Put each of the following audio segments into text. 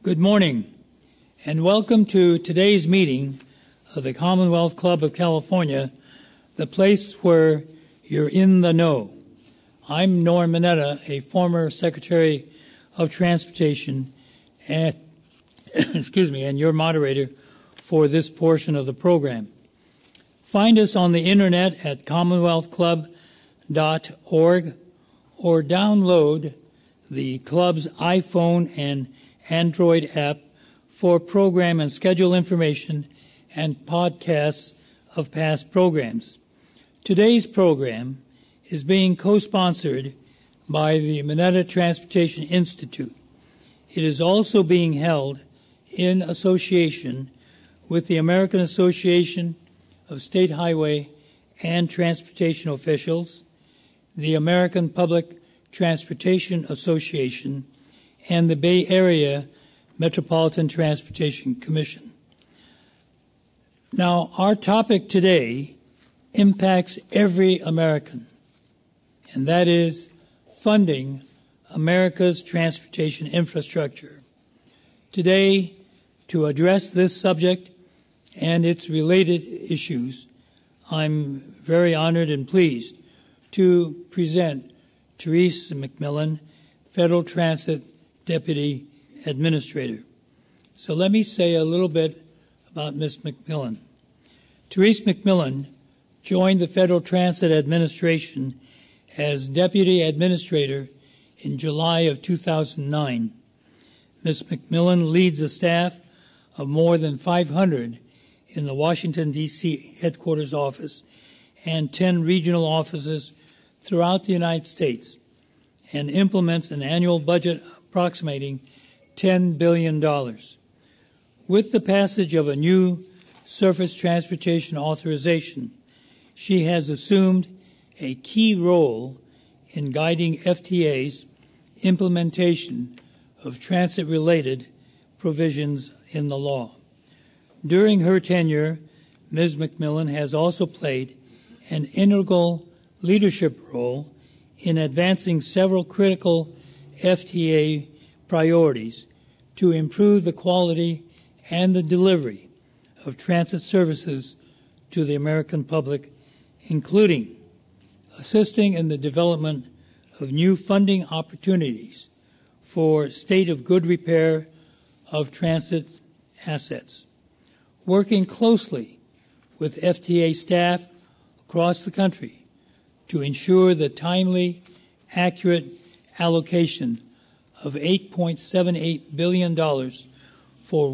Good morning, and welcome to today's meeting of the Commonwealth Club of California, the place where you're in the know. I'm Norm Mineta, a former Secretary of Transportation and, and your moderator for this portion of the program. Find us on the internet at commonwealthclub.org or download the club's iPhone and Android app for program and schedule information and podcasts of past programs. Today's program is being co-sponsored by the Mineta Transportation Institute. It is also being held in association with the American Association of State Highway and Transportation Officials, the American Public Transportation Association, and the Bay Area Metropolitan Transportation Commission. Now, our topic today impacts every American, and that is funding America's transportation infrastructure. Today, to address this subject and its related issues, I'm very honored and pleased to present Therese McMillan, Federal Transit Deputy Administrator. So let me say a little bit about Ms. McMillan. Therese McMillan joined the Federal Transit Administration as Deputy Administrator in July of 2009. Ms. McMillan leads a staff of more than 500 in the Washington, D.C. headquarters office and 10 regional offices throughout the United States, and implements an annual budget approximating $10 billion. With the passage of a new surface transportation authorization, she has assumed a key role in guiding FTA's implementation of transit-related provisions in the law. During her tenure, Ms. McMillan has also played an integral leadership role in advancing several critical FTA priorities to improve the quality and the delivery of transit services to the American public, including assisting in the development of new funding opportunities for state of good repair of transit assets, working closely with FTA staff across the country to ensure the timely, accurate allocation of $8.78 billion for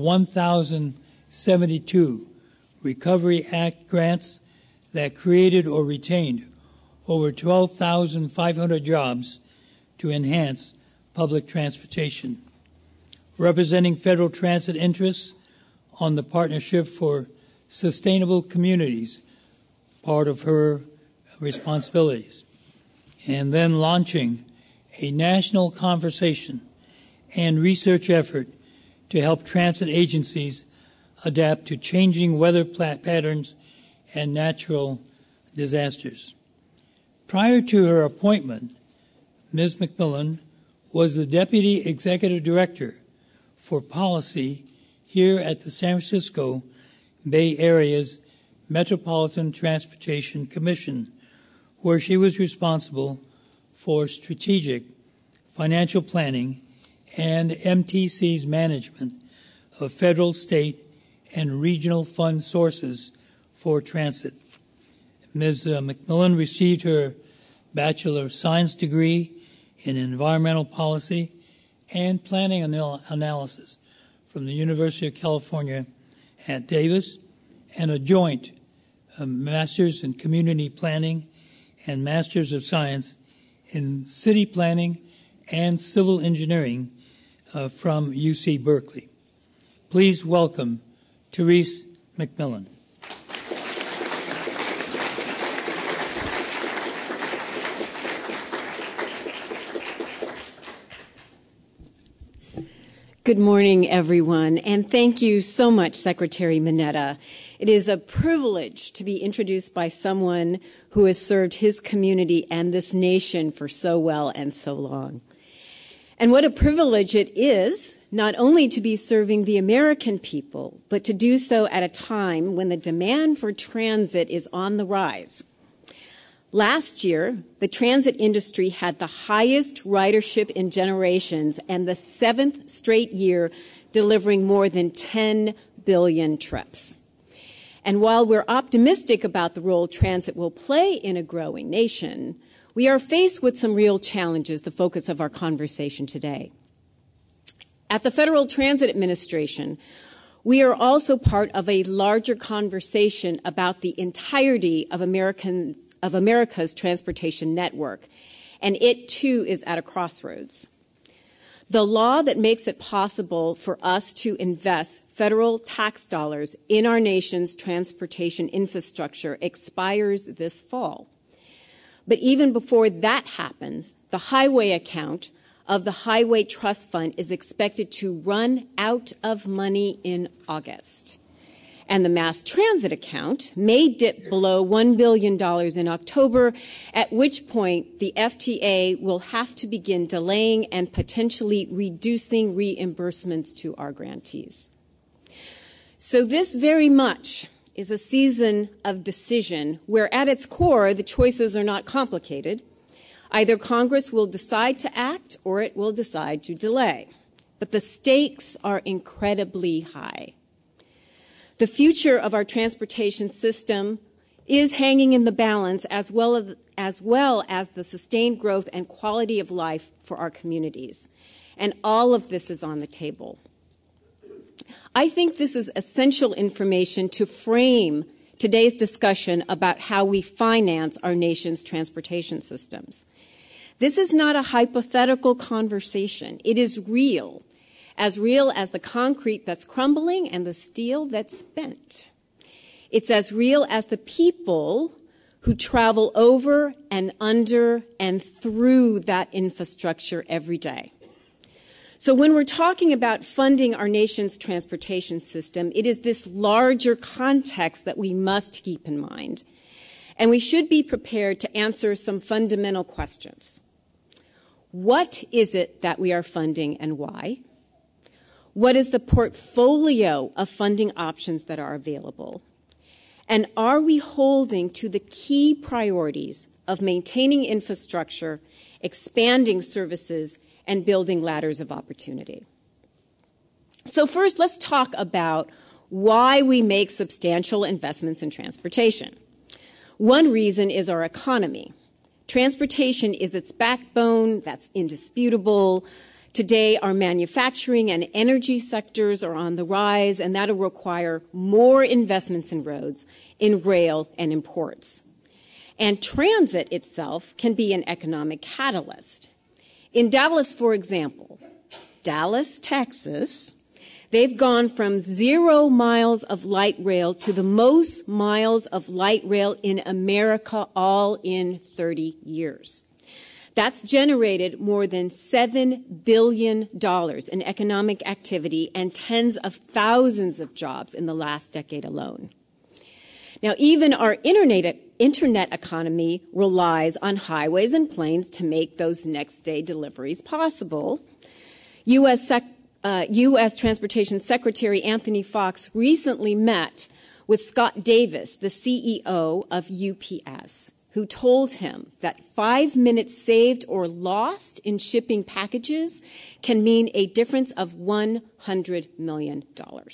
1,072 Recovery Act grants that created or retained over 12,500 jobs to enhance public transportation. Representing federal transit interests on the Partnership for Sustainable Communities, part of her responsibilities, and then launching a national conversation and research effort to help transit agencies adapt to changing weather patterns and natural disasters. Prior to her appointment, Ms. McMillan was the Deputy Executive Director for Policy here at the San Francisco Bay Area's Metropolitan Transportation Commission, where she was responsible for strategic financial planning and MTC's management of federal, state, and regional fund sources for transit. Ms. McMillan received her Bachelor of Science degree in Environmental Policy and Planning Analysis from the University of California at Davis, and a joint Master's in Community Planning and Master's of Science in City Planning and Civil Engineering from UC Berkeley. Please welcome Therese McMillan. Good morning, everyone, and thank you so much, Secretary Mineta. It is a privilege to be introduced by someone who has served his community and this nation for so well and so long. And what a privilege it is, not only to be serving the American people, but to do so at a time when the demand for transit is on the rise. Last year, the transit industry had the highest ridership in generations and the 7th straight year delivering more than 10 billion trips. And while we're optimistic about the role transit will play in a growing nation, we are faced with some real challenges, the focus of our conversation today. At the Federal Transit Administration, we are also part of a larger conversation about the entirety of America's transportation network, and it too is at a crossroads. The law that makes it possible for us to invest federal tax dollars in our nation's transportation infrastructure expires this fall. But even before that happens, the highway account of the Highway Trust Fund is expected to run out of money in August. And the mass transit account may dip below $1 billion in October, at which point the FTA will have to begin delaying and potentially reducing reimbursements to our grantees. So this very much is a season of decision where at its core the choices are not complicated. Either Congress will decide to act or it will decide to delay. But the stakes are incredibly high. The future of our transportation system is hanging in the balance as well as the sustained growth and quality of life for our communities. And all of this is on the table. I think this is essential information to frame today's discussion about how we finance our nation's transportation systems. This is not a hypothetical conversation. It is real as the concrete that's crumbling and the steel that's bent. It's as real as the people who travel over and under and through that infrastructure every day. So when we're talking about funding our nation's transportation system, it is this larger context that we must keep in mind. And we should be prepared to answer some fundamental questions. What is it that we are funding and why? What is the portfolio of funding options that are available? And are we holding to the key priorities of maintaining infrastructure, expanding services, and building ladders of opportunity? So first, let's talk about why we make substantial investments in transportation. One reason is our economy. Transportation is its backbone. That's indisputable. Today, our manufacturing and energy sectors are on the rise, and that'll require more investments in roads, in rail, and in ports. And transit itself can be an economic catalyst. In Dallas, for example, Dallas, Texas, they've gone from 0 miles of light rail to the most miles of light rail in America all in 30 years. That's generated more than $7 billion in economic activity and tens of thousands of jobs in the last decade alone. Now, even our internet economy relies on highways and planes to make those next-day deliveries possible. U.S. Transportation Secretary Anthony Foxx recently met with Scott Davis, the CEO of UPS, who told him that 5 minutes saved or lost in shipping packages can mean a difference of $100 million.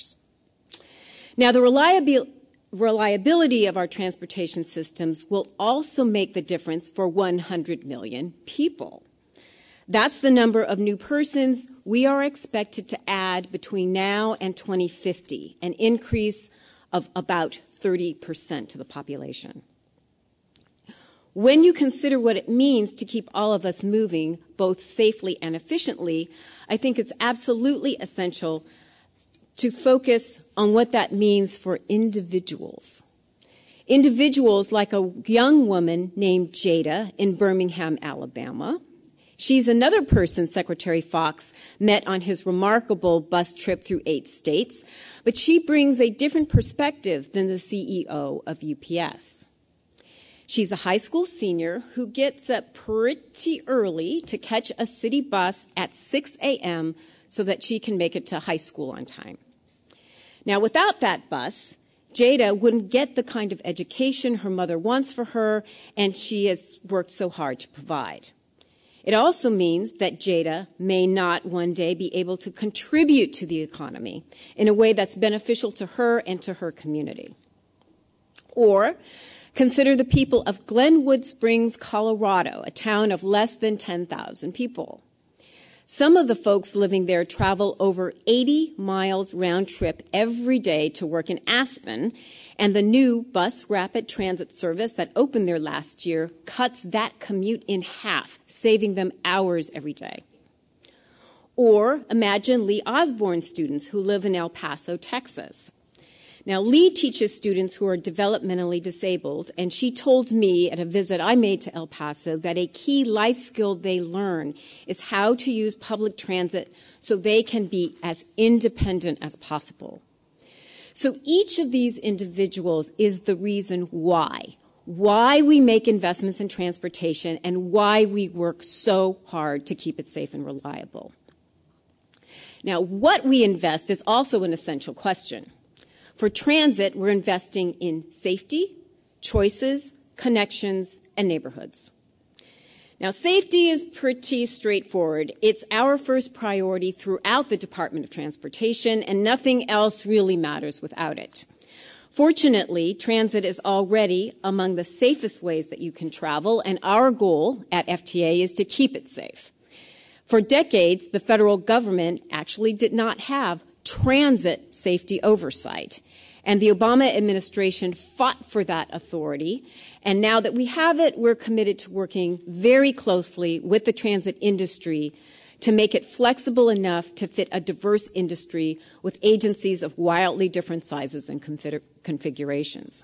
Now, the reliability of our transportation systems will also make the difference for 100 million people. That's the number of new persons we are expected to add between now and 2050, an increase of about 30% to the population. When you consider what it means to keep all of us moving both safely and efficiently, I think it's absolutely essential to focus on what that means for individuals. Individuals like a young woman named Jada in Birmingham, Alabama. She's another person Secretary Foxx met on his remarkable bus trip through 8 states, but she brings a different perspective than the CEO of UPS. She's a high school senior who gets up pretty early to catch a city bus at 6 a.m. so that she can make it to high school on time. Now, without that bus, Jada wouldn't get the kind of education her mother wants for her, and she has worked so hard to provide. It also means that Jada may not one day be able to contribute to the economy in a way that's beneficial to her and to her community. Or consider the people of Glenwood Springs, Colorado, a town of less than 10,000 people. Some of the folks living there travel over 80 miles round trip every day to work in Aspen, and the new bus rapid transit service that opened there last year cuts that commute in half, saving them hours every day. Or imagine Lee Osborne students who live in El Paso, Texas. Now, Lee teaches students who are developmentally disabled, and she told me at a visit I made to El Paso that a key life skill they learn is how to use public transit so they can be as independent as possible. So each of these individuals is the reason why we make investments in transportation and why we work so hard to keep it safe and reliable. Now, what we invest is also an essential question. For transit, we're investing in safety, choices, connections, and neighborhoods. Now, safety is pretty straightforward. It's our first priority throughout the Department of Transportation, and nothing else really matters without it. Fortunately, transit is already among the safest ways that you can travel, and our goal at FTA is to keep it safe. For decades, the federal government actually did not have transit safety oversight. And the Obama administration fought for that authority. And now that we have it, we're committed to working very closely with the transit industry to make it flexible enough to fit a diverse industry with agencies of wildly different sizes and configurations.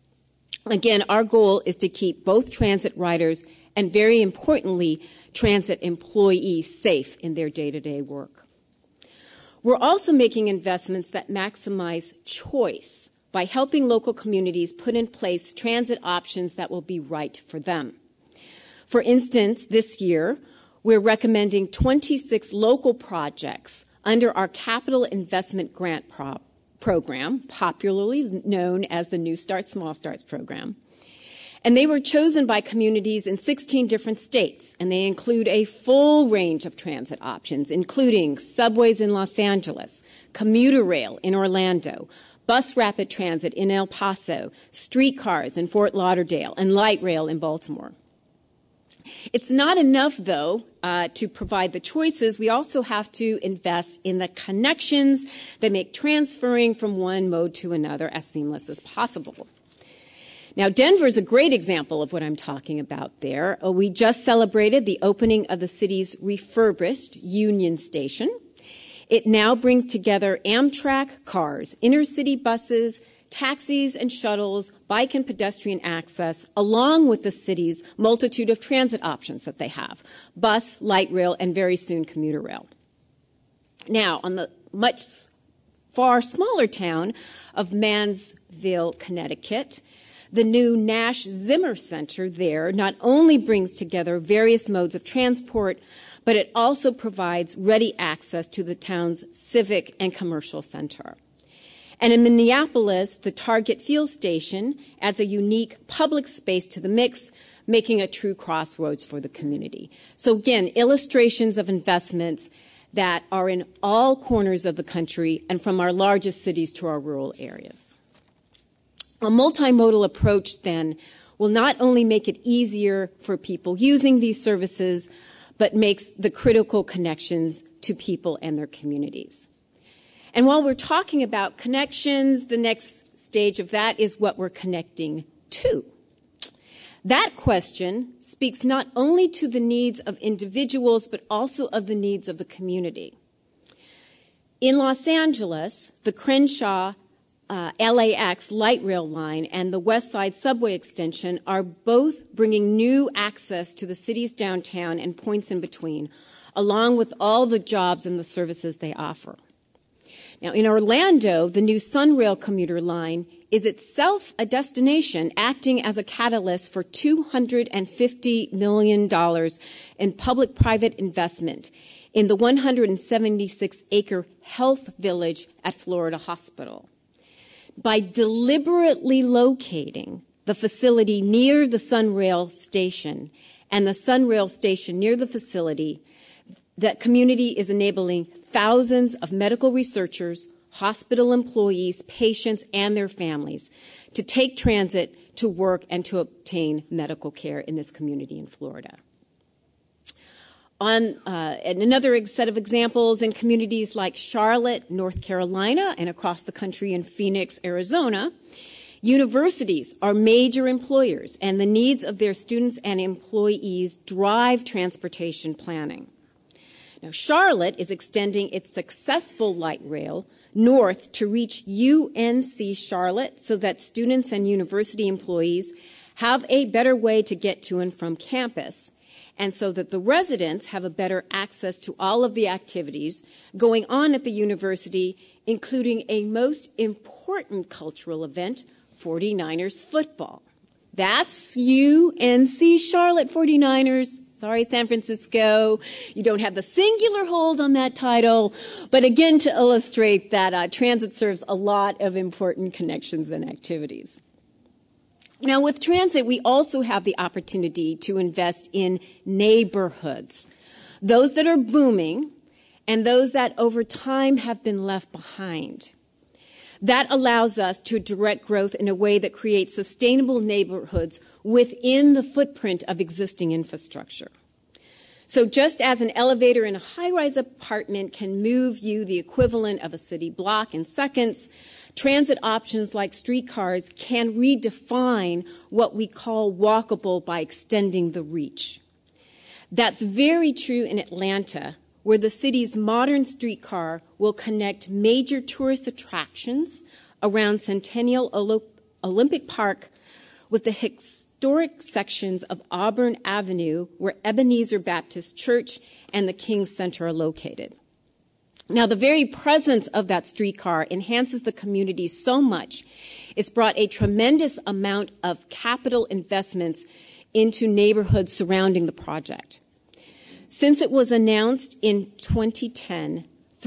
Again, our goal is to keep both transit riders and, very importantly, transit employees safe in their day-to-day work. We're also making investments that maximize choice by helping local communities put in place transit options that will be right for them. For instance, this year, we're recommending 26 local projects under our Capital Investment Grant Program, popularly known as the New Start, Small Starts program. And they were chosen by communities in 16 different states, and they include a full range of transit options, including subways in Los Angeles, commuter rail in Orlando, bus rapid transit in El Paso, streetcars in Fort Lauderdale, and light rail in Baltimore. It's not enough, though, to provide the choices. We also have to invest in the connections that make transferring from one mode to another as seamless as possible. Now, Denver is a great example of what I'm talking about there. We just celebrated the opening of the city's refurbished Union Station. It now brings together Amtrak cars, inner-city buses, taxis and shuttles, bike and pedestrian access, along with the city's multitude of transit options that they have, bus, light rail, and very soon commuter rail. Now, on the much far smaller town of Mansville, Connecticut, the new Nash Zimmer Center there not only brings together various modes of transport, but it also provides ready access to the town's civic and commercial center. And in Minneapolis, the Target Field Station adds a unique public space to the mix, making a true crossroads for the community. So again, illustrations of investments that are in all corners of the country and from our largest cities to our rural areas. A multimodal approach, then, will not only make it easier for people using these services, but makes the critical connections to people and their communities. And while we're talking about connections, the next stage of that is what we're connecting to. That question speaks not only to the needs of individuals, but also of the needs of the community. In Los Angeles, the Crenshaw LAX light rail line and the West Side subway extension are both bringing new access to the city's downtown and points in between, along with all the jobs and the services they offer. Now, in Orlando, the new Sunrail commuter line is itself a destination acting as a catalyst for $250 million in public-private investment in the 176-acre health village at Florida Hospital. By deliberately locating the facility near the Sunrail station and the Sunrail station near the facility, that community is enabling thousands of medical researchers, hospital employees, patients, and their families to take transit to work and to obtain medical care in this community in Florida. And another set of examples in communities like Charlotte, North Carolina, and across the country in Phoenix, Arizona, universities are major employers, and the needs of their students and employees drive transportation planning. Now, Charlotte is extending its successful light rail north to reach UNC Charlotte so that students and university employees have a better way to get to and from campus, and so that the residents have a better access to all of the activities going on at the university, including a most important cultural event, 49ers football. That's UNC Charlotte 49ers. Sorry, San Francisco, you don't have the singular hold on that title. But again, to illustrate that transit serves a lot of important connections and activities. Now, with transit, we also have the opportunity to invest in neighborhoods, those that are booming and those that over time have been left behind. That allows us to direct growth in a way that creates sustainable neighborhoods within the footprint of existing infrastructure. So just as an elevator in a high-rise apartment can move you the equivalent of a city block in seconds, transit options like streetcars can redefine what we call walkable by extending the reach. That's very true in Atlanta, where the city's modern streetcar will connect major tourist attractions around Centennial Olympic Park with the historic sections of Auburn Avenue, where Ebenezer Baptist Church and the King's Center are located. Now, the very presence of that streetcar enhances the community so much, it's brought a tremendous amount of capital investments into neighborhoods surrounding the project. Since it was announced in 2010,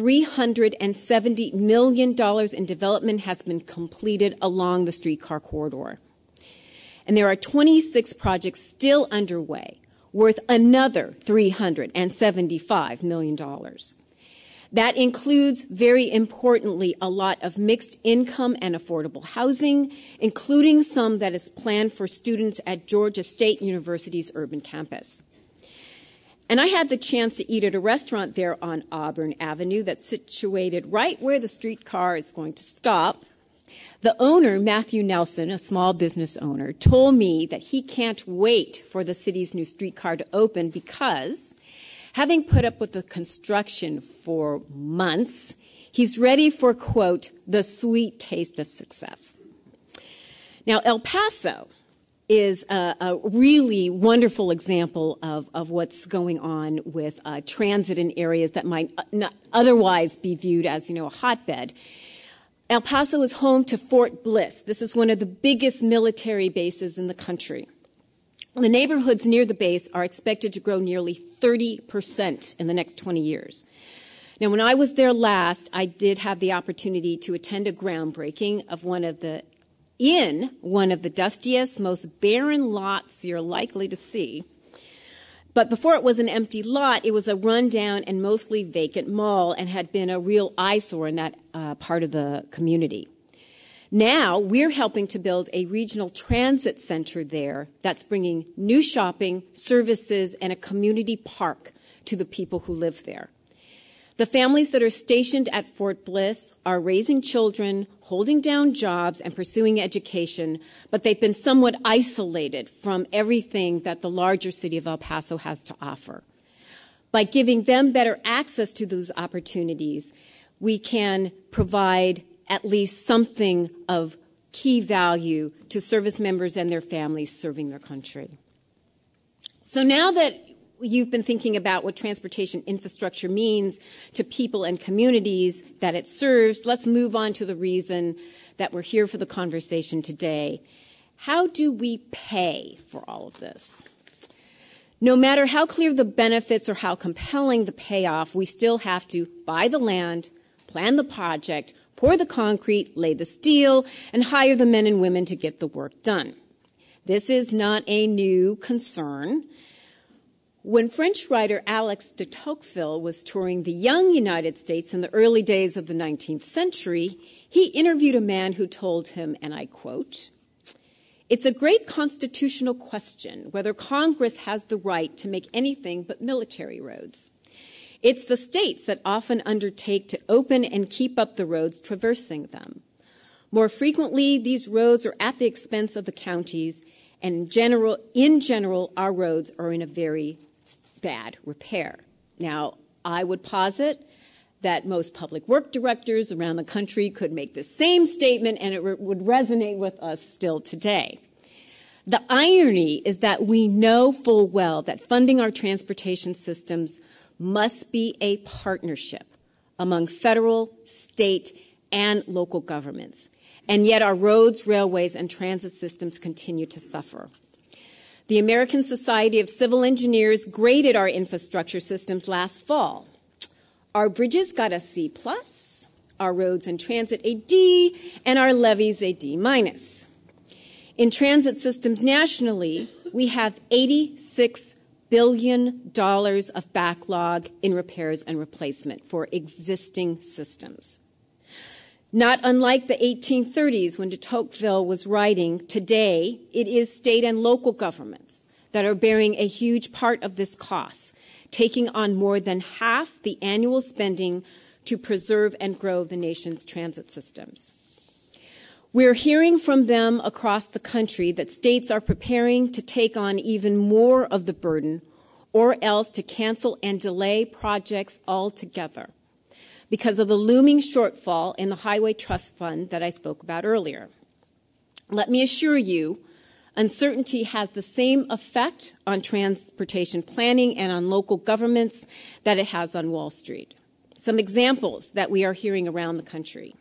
$370 million in development has been completed along the streetcar corridor. And there are 26 projects still underway, worth another $375 million. That includes, very importantly, a lot of mixed income and affordable housing, including some that is planned for students at Georgia State University's urban campus. And I had the chance to eat at a restaurant there on Auburn Avenue that's situated right where the streetcar is going to stop. The owner, Matthew Nelson, a small business owner, told me that he can't wait for the city's new streetcar to open because, having put up with the construction for months, he's ready for, quote, the sweet taste of success. Now, El Paso is a really wonderful example of what's going on with transit in areas that might not otherwise be viewed as, a hotbed. El Paso is home to Fort Bliss. This is one of the biggest military bases in the country. The neighborhoods near the base are expected to grow nearly 30% in the next 20 years. Now, when I was there last, I did have the opportunity to attend a groundbreaking of one of the dustiest, most barren lots you're likely to see. But before it was an empty lot, it was a rundown and mostly vacant mall and had been a real eyesore in that part of the community. Now we're helping to build a regional transit center there that's bringing new shopping, services, and a community park to the people who live there. The families that are stationed at Fort Bliss are raising children, holding down jobs, and pursuing education, but they've been somewhat isolated from everything that the larger city of El Paso has to offer. By giving them better access to those opportunities, we can provide at least something of key value to service members and their families serving their country. So now that you've been thinking about what transportation infrastructure means to people and communities that it serves, let's move on to the reason that we're here for the conversation today. How do we pay for all of this? No matter how clear the benefits or how compelling the payoff, we still have to buy the land, plan the project, pour the concrete, lay the steel, and hire the men and women to get the work done. This is not a new concern. When French writer Alex de Tocqueville was touring the young United States in the early days of the 19th century, he interviewed a man who told him, and I quote, "It's a great constitutional question whether Congress has the right to make anything but military roads. It's the states that often undertake to open and keep up the roads traversing them. More frequently, these roads are at the expense of the counties, and in general, our roads are in a very bad repair." Now, I would posit that most public work directors around the country could make the same statement and it would resonate with us still today. The irony is that we know full well that funding our transportation systems must be a partnership among federal, state, and local governments. And yet our roads, railways, and transit systems continue to suffer. The American Society of Civil Engineers graded our infrastructure systems last fall. Our bridges got a C+, our roads and transit a D, and our levees a D-. In transit systems nationally, we have $86 billion of backlog in repairs and replacement for existing systems. Not unlike the 1830s when de Tocqueville was writing, today it is state and local governments that are bearing a huge part of this cost, taking on more than half the annual spending to preserve and grow the nation's transit systems. We're hearing from them across the country that states are preparing to take on even more of the burden or else to cancel and delay projects altogether because of the looming shortfall in the Highway Trust Fund that I spoke about earlier. Let me assure you, uncertainty has the same effect on transportation planning and on local governments that it has on Wall Street. Some examples that we are hearing around the country.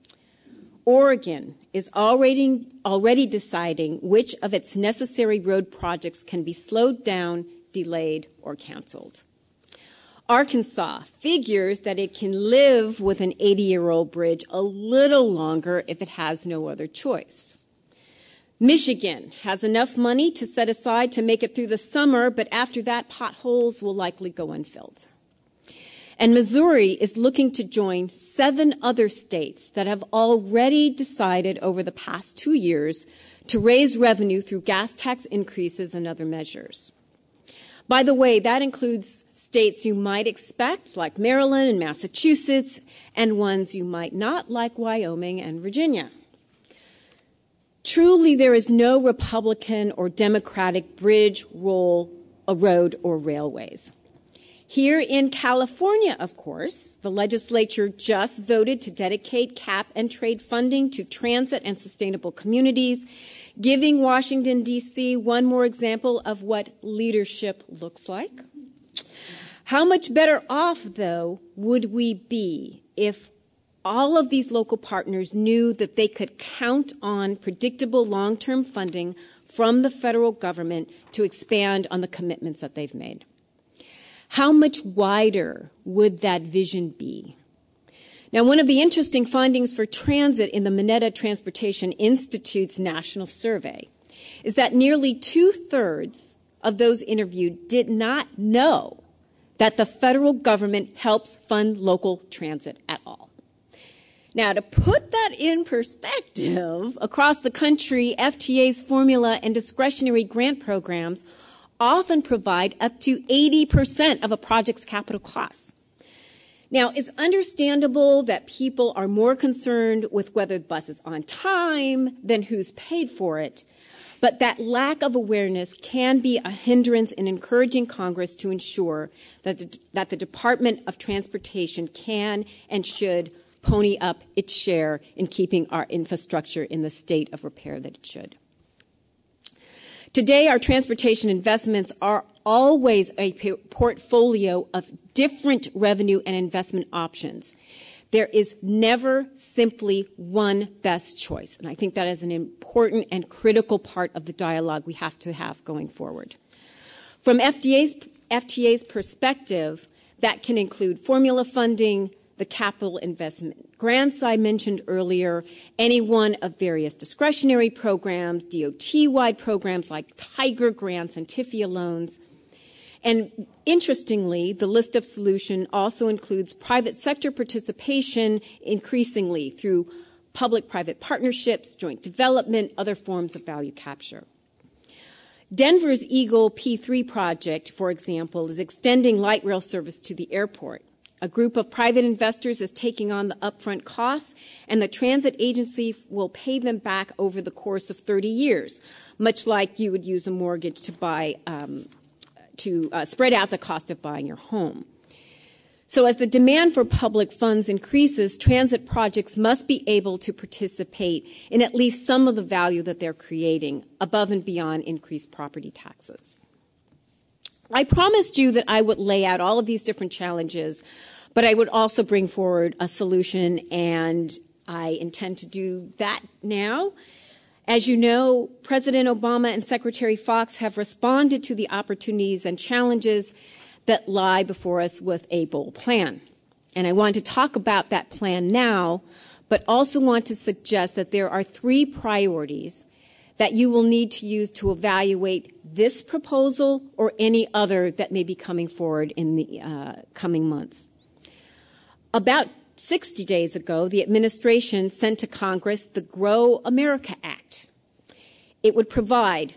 Oregon is already deciding which of its necessary road projects can be slowed down, delayed, or canceled. Arkansas figures that it can live with an 80-year-old bridge a little longer if it has no other choice. Michigan has enough money to set aside to make it through the summer, but after that, potholes will likely go unfilled. And Missouri is looking to join 7 other states that have already decided over the past 2 years to raise revenue through gas tax increases and other measures. By the way, that includes states you might expect, like Maryland and Massachusetts, and ones you might not, like Wyoming and Virginia. Truly, there is no Republican or Democratic bridge, road, or railways. Here in California, of course, the legislature just voted to dedicate cap and trade funding to transit and sustainable communities, giving Washington, D.C. one more example of what leadership looks like. How much better off, though, would we be if all of these local partners knew that they could count on predictable long-term funding from the federal government to expand on the commitments that they've made? How much wider would that vision be? Now, one of the interesting findings for transit in the Mineta Transportation Institute's national survey is that nearly 2/3 of those interviewed did not know that the federal government helps fund local transit at all. Now, to put that in perspective, across the country, FTA's formula and discretionary grant programs often provide up to 80% of a project's capital costs. Now, it's understandable that people are more concerned with whether the bus is on time than who's paid for it, but that lack of awareness can be a hindrance in encouraging Congress to ensure that the Department of Transportation can and should pony up its share in keeping our infrastructure in the state of repair that it should. Today, our transportation investments are always a portfolio of different revenue and investment options. There is never simply one best choice, and I think that is an important and critical part of the dialogue we have to have going forward. From FTA's perspective, that can include formula funding, the capital investment grants I mentioned earlier, any one of various discretionary programs, DOT-wide programs like Tiger grants and TIFIA loans. And interestingly, the list of solutions also includes private sector participation increasingly through public-private partnerships, joint development, other forms of value capture. Denver's Eagle P3 project, for example, is extending light rail service to the airport. A group of private investors is taking on the upfront costs, and the transit agency will pay them back over the course of 30 years, much like you would use a mortgage to buy, spread out the cost of buying your home. So as the demand for public funds increases, transit projects must be able to participate in at least some of the value that they're creating, above and beyond increased property taxes. I promised you that I would lay out all of these different challenges, but I would also bring forward a solution, and I intend to do that now. As you know, President Obama and Secretary Fox have responded to the opportunities and challenges that lie before us with a bold plan. And I want to talk about that plan now, but also want to suggest that there are 3 priorities that you will need to use to evaluate this proposal or any other that may be coming forward in the coming months. About 60 days ago, the administration sent to Congress the Grow America Act. It would provide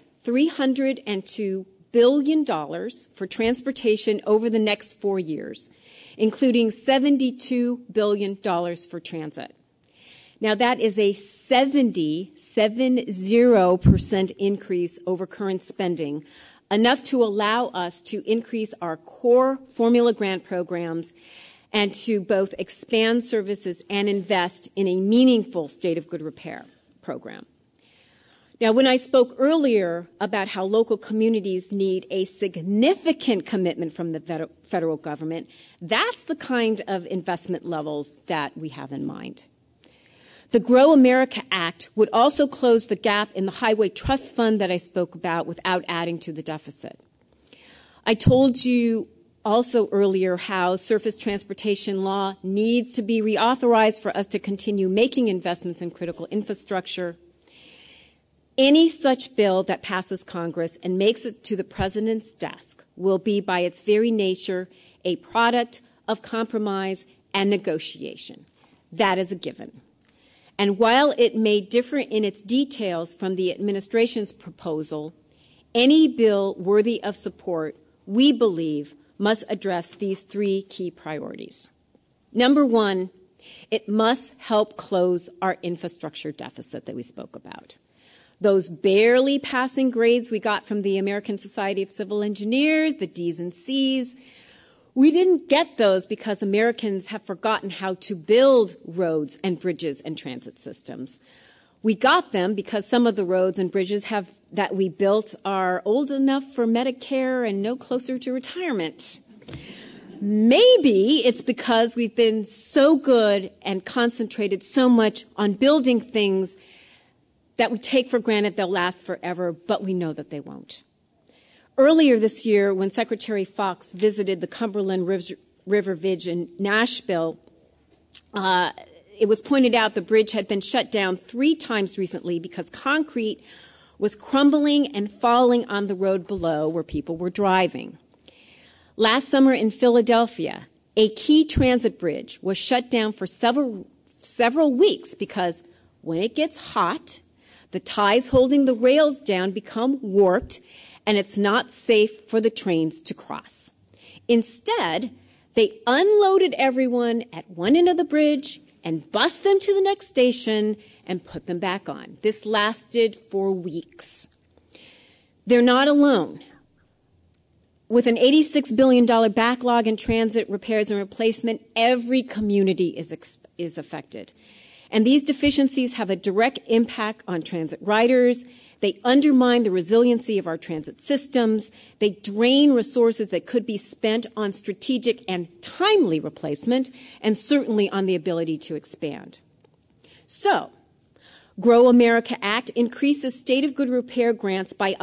$302 billion for transportation over the next 4 years, including $72 billion for transit. Now, that is a 70% increase over current spending, enough to allow us to increase our core formula grant programs and to both expand services and invest in a meaningful state of good repair program. Now, when I spoke earlier about how local communities need a significant commitment from the federal government, that's the kind of investment levels that we have in mind. The Grow America Act would also close the gap in the Highway Trust Fund that I spoke about without adding to the deficit. I told you also earlier how surface transportation law needs to be reauthorized for us to continue making investments in critical infrastructure. Any such bill that passes Congress and makes it to the President's desk will be, by its very nature, a product of compromise and negotiation. That is a given. And while it may differ in its details from the administration's proposal, any bill worthy of support, we believe, must address these 3 key priorities. Number 1, it must help close our infrastructure deficit that we spoke about. Those barely passing grades we got from the American Society of Civil Engineers, the D's and C's, we didn't get those because Americans have forgotten how to build roads and bridges and transit systems. We got them because some of the roads and bridges that we built are old enough for Medicare and no closer to retirement. Maybe it's because we've been so good and concentrated so much on building things that we take for granted they'll last forever, but we know that they won't. Earlier this year, when Secretary Fox visited the Cumberland River Bridge in Nashville, it was pointed out the bridge had been shut down 3 times recently because concrete was crumbling and falling on the road below where people were driving. Last summer in Philadelphia, a key transit bridge was shut down for several weeks because when it gets hot, the ties holding the rails down become warped, and it's not safe for the trains to cross. Instead, they unloaded everyone at one end of the bridge and bused them to the next station and put them back on. This lasted for weeks. They're not alone. With an $86 billion backlog in transit repairs and replacement, every community is affected. And these deficiencies have a direct impact on transit riders. They undermine the resiliency of our transit systems. They drain resources that could be spent on strategic and timely replacement, and certainly on the ability to expand. So, Grow America Act increases state of good repair grants by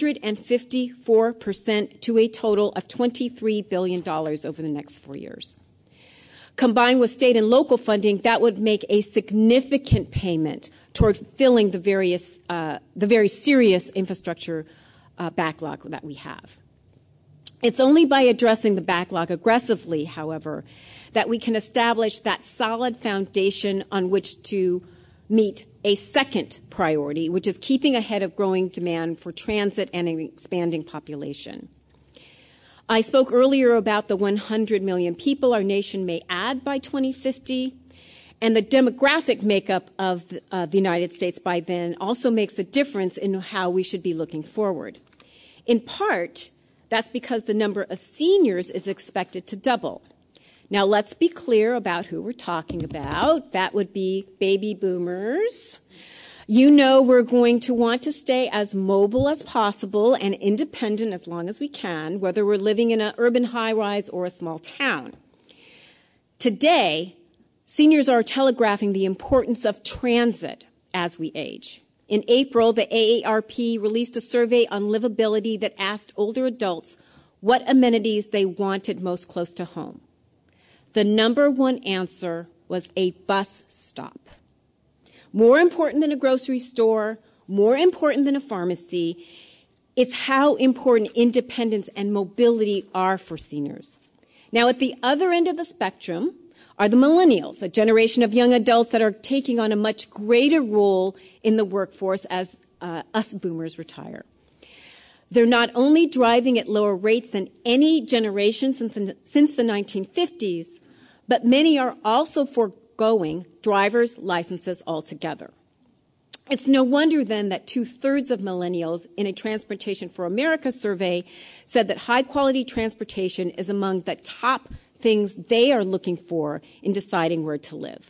154% to a total of $23 billion over the next 4 years. Combined with state and local funding, that would make a significant payment toward filling the very serious infrastructure backlog that we have. It's only by addressing the backlog aggressively, however, that we can establish that solid foundation on which to meet a second priority, which is keeping ahead of growing demand for transit and an expanding population. I spoke earlier about the 100 million people our nation may add by 2050, and the demographic makeup of the United States by then also makes a difference in how we should be looking forward. In part, that's because the number of seniors is expected to double. Now, let's be clear about who we're talking about. That would be baby boomers. You know we're going to want to stay as mobile as possible and independent as long as we can, whether we're living in an urban high-rise or a small town. Today, seniors are telegraphing the importance of transit as we age. In April, the AARP released a survey on livability that asked older adults what amenities they wanted most close to home. The number one answer was a bus stop. More important than a grocery store, more important than a pharmacy, it's how important independence and mobility are for seniors. Now, at the other end of the spectrum are the millennials, a generation of young adults that are taking on a much greater role in the workforce as us boomers retire. They're not only driving at lower rates than any generation since the 1950s, but many are also foregoing driver's licenses altogether. It's no wonder then that 2/3 of millennials in a Transportation for America survey said that high-quality transportation is among the top things they are looking for in deciding where to live.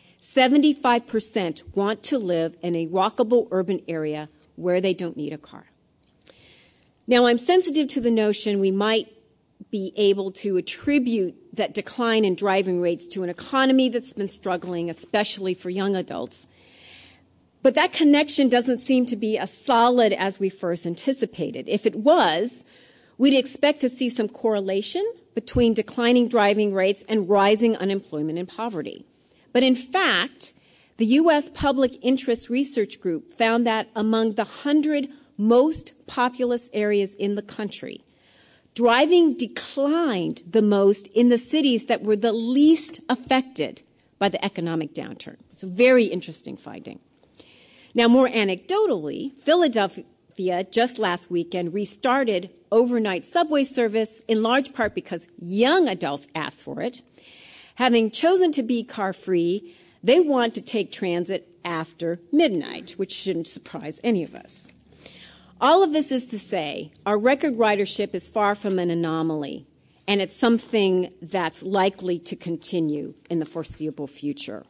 75% want to live in a walkable urban area where they don't need a car. Now, I'm sensitive to the notion we might be able to attribute that decline in driving rates to an economy that's been struggling, especially for young adults. But that connection doesn't seem to be as solid as we first anticipated. If it was, we'd expect to see some correlation between declining driving rates and rising unemployment and poverty. But in fact, the U.S. Public Interest Research Group found that among the 100 most populous areas in the country, driving declined the most in the cities that were the least affected by the economic downturn. It's a very interesting finding. Now, more anecdotally, Philadelphia just last weekend restarted overnight subway service, in large part because young adults asked for it. Having chosen to be car-free, they want to take transit after midnight, which shouldn't surprise any of us. All of this is to say, our record ridership is far from an anomaly, and it's something that's likely to continue in the foreseeable future.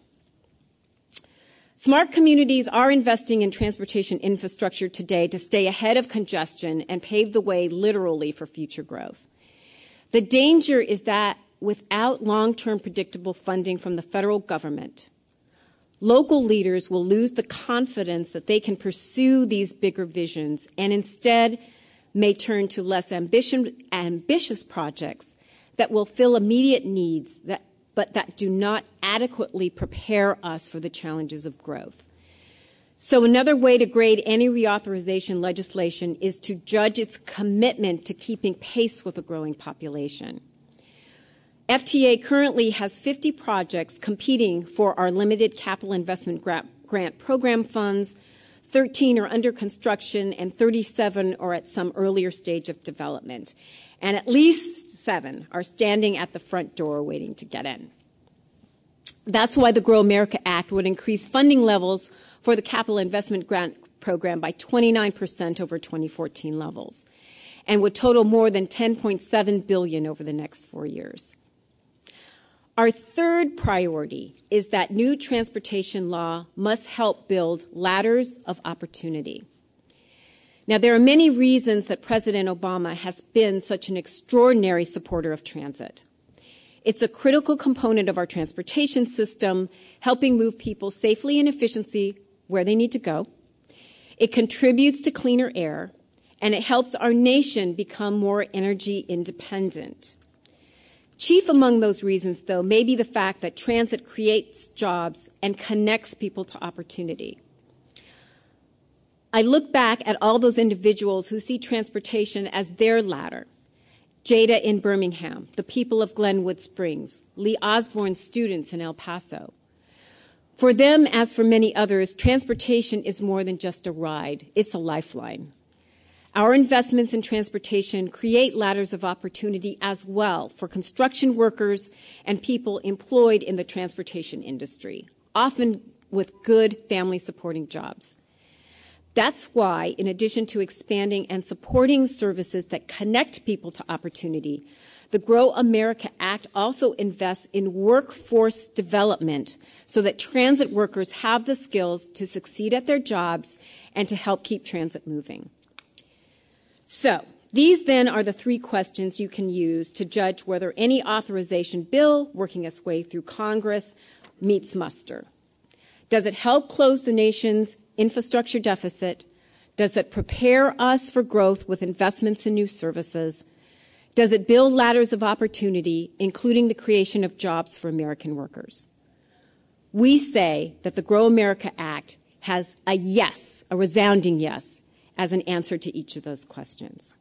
Smart communities are investing in transportation infrastructure today to stay ahead of congestion and pave the way literally for future growth. The danger is that without long-term predictable funding from the federal government, local leaders will lose the confidence that they can pursue these bigger visions and instead may turn to less ambitious projects that will fill immediate needs but that do not adequately prepare us for the challenges of growth. So another way to grade any reauthorization legislation is to judge its commitment to keeping pace with a growing population. FTA currently has 50 projects competing for our limited capital investment grant program funds. 13 are under construction and 37 are at some earlier stage of development. And at least 7 are standing at the front door waiting to get in. That's why the Grow America Act would increase funding levels for the capital investment grant program by 29% over 2014 levels and would total more than $10.7 billion over the next 4 years. Our third priority is that new transportation law must help build ladders of opportunity. Now, there are many reasons that President Obama has been such an extraordinary supporter of transit. It's a critical component of our transportation system, helping move people safely and efficiently where they need to go. It contributes to cleaner air, and it helps our nation become more energy independent. Chief among those reasons, though, may be the fact that transit creates jobs and connects people to opportunity. I look back at all those individuals who see transportation as their ladder. Jada in Birmingham, the people of Glenwood Springs, Lee Osborne students in El Paso. For them, as for many others, transportation is more than just a ride. It's a lifeline. Our investments in transportation create ladders of opportunity as well for construction workers and people employed in the transportation industry, often with good family-supporting jobs. That's why, in addition to expanding and supporting services that connect people to opportunity, the Grow America Act also invests in workforce development so that transit workers have the skills to succeed at their jobs and to help keep transit moving. So, these then are the three questions you can use to judge whether any authorization bill working its way through Congress meets muster. Does it help close the nation's infrastructure deficit? Does it prepare us for growth with investments in new services? Does it build ladders of opportunity, including the creation of jobs for American workers? We say that the Grow America Act has a yes, a resounding yes, as an answer to each of those questions.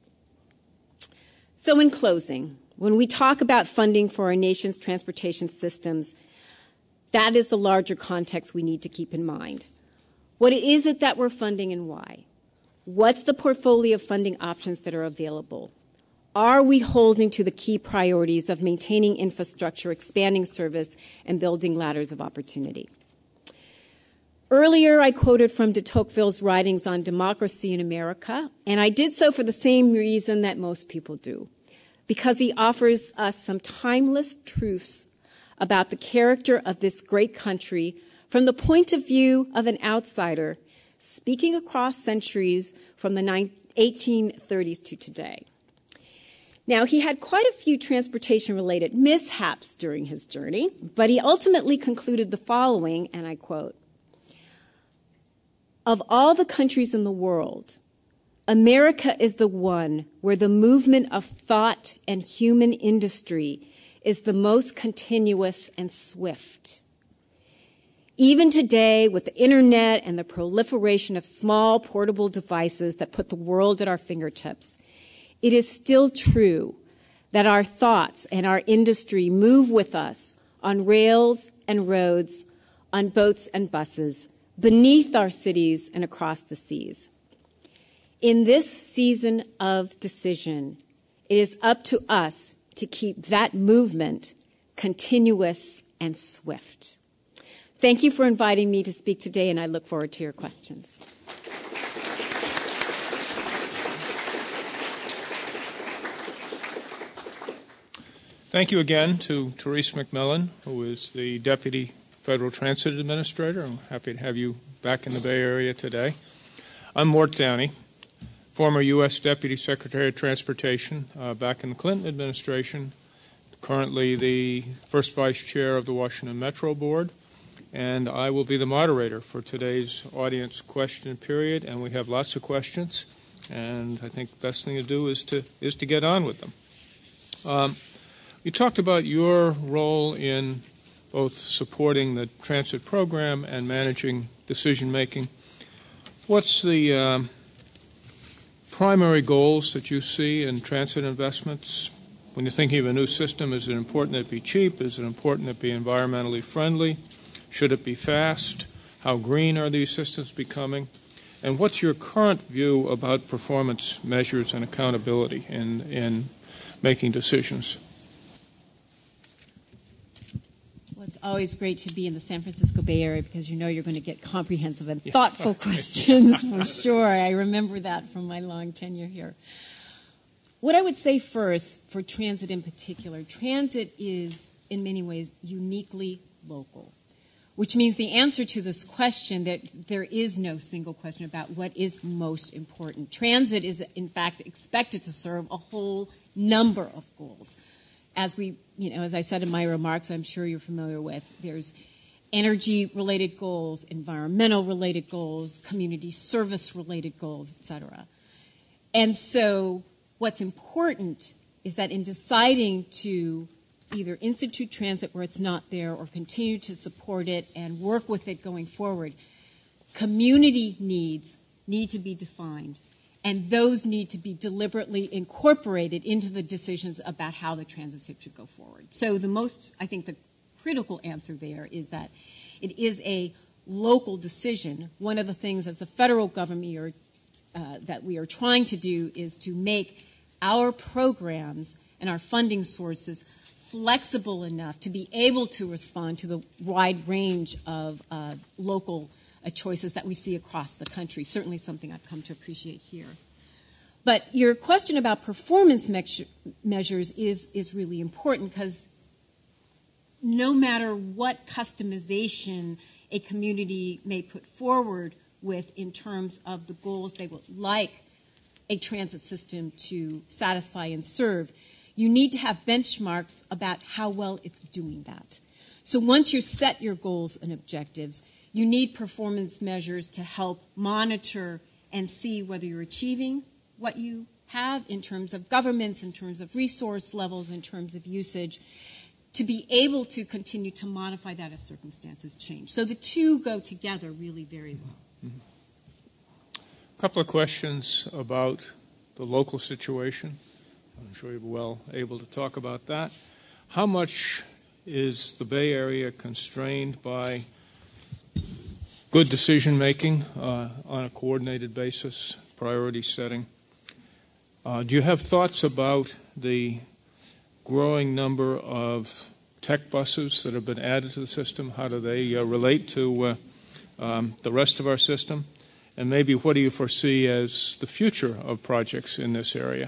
So in closing, when we talk about funding for our nation's transportation systems, that is the larger context we need to keep in mind. What is it that we're funding and why? What's the portfolio of funding options that are available? Are we holding to the key priorities of maintaining infrastructure, expanding service, and building ladders of opportunity? Earlier, I quoted from de Tocqueville's writings on democracy in America, and I did so for the same reason that most people do, because he offers us some timeless truths about the character of this great country from the point of view of an outsider, speaking across centuries from the 1830s to today. Now, he had quite a few transportation-related mishaps during his journey, but he ultimately concluded the following, and I quote, "Of all the countries in the world, America is the one where the movement of thought and human industry is the most continuous and swift. Even today, with the internet and the proliferation of small portable devices that put the world at our fingertips, it is still true that our thoughts and our industry move with us on rails and roads, on boats and buses, beneath our cities and across the seas. In this season of decision, it is up to us to keep that movement continuous and swift." Thank you for inviting me to speak today, and I look forward to your questions. Thank you again to Therese McMillan, who is the Deputy Federal Transit Administrator. I'm happy to have you back in the Bay Area today. I'm Mort Downey, former U.S. Deputy Secretary of Transportation back in the Clinton administration, currently the first Vice Chair of the Washington Metro Board, and I will be the moderator for today's audience question period, and we have lots of questions, and I think the best thing to do is to get on with them. You talked about your role in both supporting the transit program and managing decision-making. What's the primary goals that you see in transit investments? When you're thinking of a new system, is it important that it be cheap? Is it important that it be environmentally friendly? Should it be fast? How green are these systems becoming? And what's your current view about performance measures and accountability in making decisions? Well, it's always great to be in the San Francisco Bay Area because you know you're going to get comprehensive and thoughtful questions for sure. I remember that from my long tenure here. What I would say first, for transit in particular, transit is in many ways uniquely local. which means the answer to this question that there is no single question about what is most important. Transit is, in fact, expected to serve a whole number of goals. As I said in my remarks, I'm sure you're familiar with, there's energy-related goals, environmental-related goals, community service-related goals, etc. And so what's important is that in deciding to either institute transit where it's not there or continue to support it and work with it going forward, community needs need to be defined, and those need to be deliberately incorporated into the decisions about how the transit system should go forward. So the critical answer there is that it is a local decision. One of the things as a federal government that we are trying to do is to make our programs and our funding sources flexible enough to be able to respond to the wide range of local choices that we see across the country, certainly something I've come to appreciate here. But your question about performance measures is really important because no matter what customization a community may put forward with in terms of the goals they would like a transit system to satisfy and serve, you need to have benchmarks about how well it's doing that. So once you set your goals and objectives, you need performance measures to help monitor and see whether you're achieving what you have in terms of governments, in terms of resource levels, in terms of usage, to be able to continue to modify that as circumstances change. So the two go together really very well. Mm-hmm. A couple of questions about the local situation. I'm sure you're well able to talk about that. How much is the Bay Area constrained by good decision-making on a coordinated basis, priority setting? Do you have thoughts about the growing number of tech buses that have been added to the system? How do they relate to the rest of our system? And maybe what do you foresee as the future of projects in this area?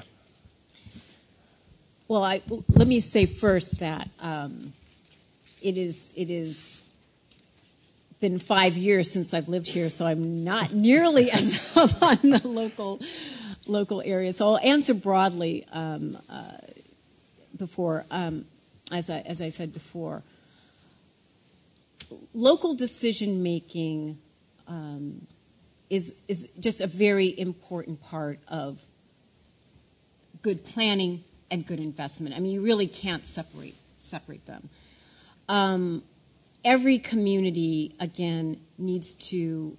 Well, let me say first that it is been 5 years since I've lived here, so I'm not nearly as up on the local area. So I'll answer broadly before, as I said before. Local decision making is just a very important part of good planning and good investment. I mean, you really can't separate them. Every community, again, needs to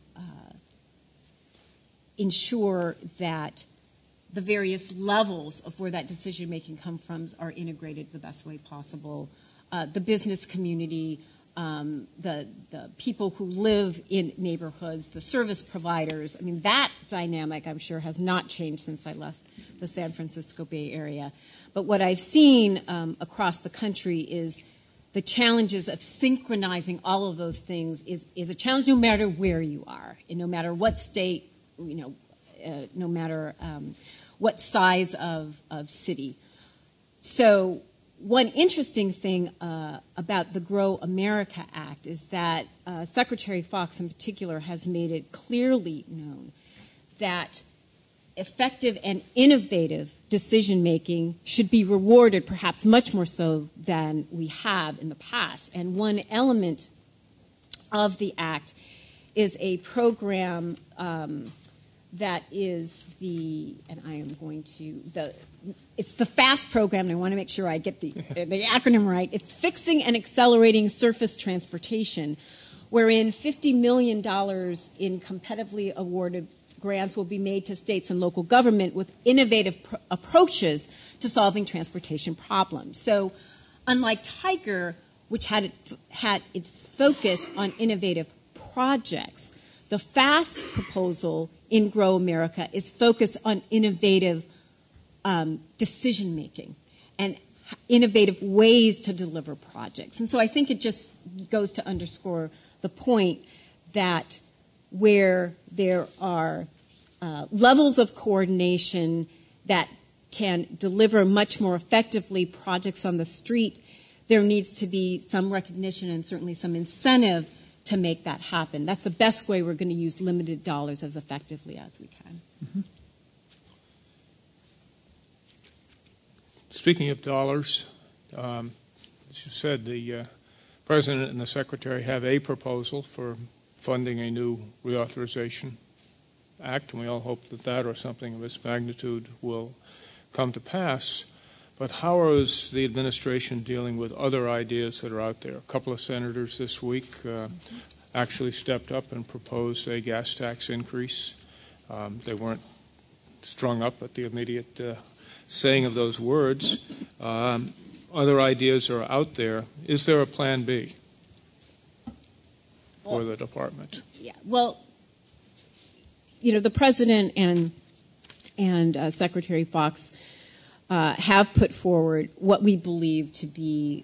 ensure that the various levels of where that decision-making comes from are integrated the best way possible. The business community, the people who live in neighborhoods, the service providers. I mean, that dynamic, I'm sure, has not changed since I left the San Francisco Bay Area. But what I've seen across the country is the challenges of synchronizing all of those things is a challenge no matter where you are, and no matter what state, no matter what size of city. So one interesting thing about the Grow America Act is that Secretary Fox in particular has made it clearly known that effective and innovative decision-making should be rewarded perhaps much more so than we have in the past. And one element of the Act is a program that is it's the FAST program, and I want to make sure I get the acronym right. It's Fixing and Accelerating Surface Transportation, wherein $50 million in competitively awarded grants will be made to states and local government with innovative approaches to solving transportation problems. So unlike Tiger, which had its focus on innovative projects, the FAST proposal in Grow America is focused on innovative decision-making and innovative ways to deliver projects. And so I think it just goes to underscore the point that where there are levels of coordination that can deliver much more effectively projects on the street, there needs to be some recognition and certainly some incentive to make that happen. That's the best way we're going to use limited dollars as effectively as we can. Mm-hmm. Speaking of dollars, as you said, the President and the Secretary have a proposal for funding a new reauthorization act, and we all hope that that or something of its magnitude will come to pass. But how is the administration dealing with other ideas that are out there? A couple of senators this week actually stepped up and proposed a gas tax increase. They weren't strung up at the immediate saying of those words. Other ideas are out there. Is there a plan B for the department? Yeah. Well, the President and Secretary Fox have put forward what we believe to be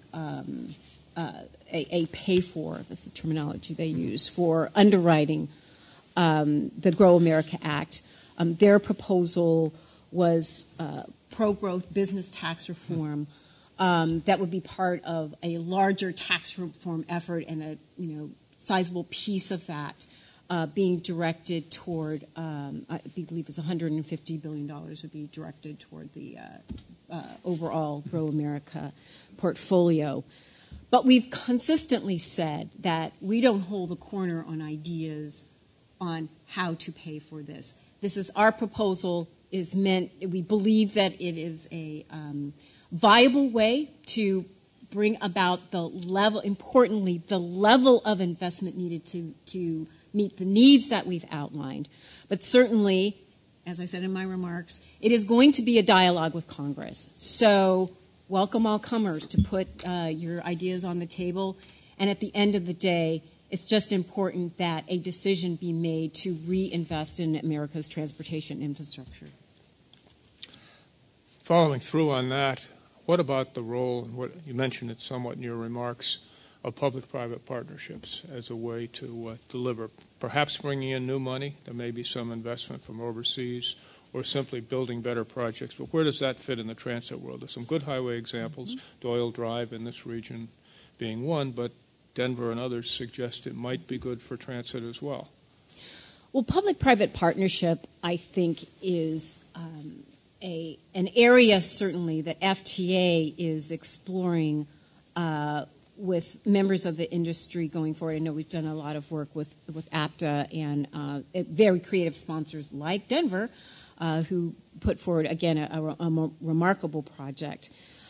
a pay-for, this is the terminology they use, for underwriting the Grow America Act. Their proposal was pro-growth business tax reform that would be part of a larger tax reform effort, and a sizable piece of that being directed toward, I believe it was $150 billion would be directed toward the overall Grow America portfolio. But we've consistently said that we don't hold the corner on ideas on how to pay for this. This is our proposal. Is meant. We believe that it is a viable way to bring about the level, importantly, the level of investment needed to meet the needs that we've outlined. But certainly, as I said in my remarks, it is going to be a dialogue with Congress. So welcome all comers to put your ideas on the table. And at the end of the day, it's just important that a decision be made to reinvest in America's transportation infrastructure. Following through on that, what about the role, and what you mentioned it somewhat in your remarks, of public-private partnerships as a way to deliver, perhaps bringing in new money? There may be some investment from overseas, or simply building better projects. But where does that fit in the transit world? There's some good highway examples, Doyle Drive in this region being one, but Denver and others suggest it might be good for transit as well. Well, public-private partnership, I think, is an area certainly that FTA is exploring with members of the industry going forward. I know we've done a lot of work with APTA and very creative sponsors like Denver, who put forward, again, a remarkable project.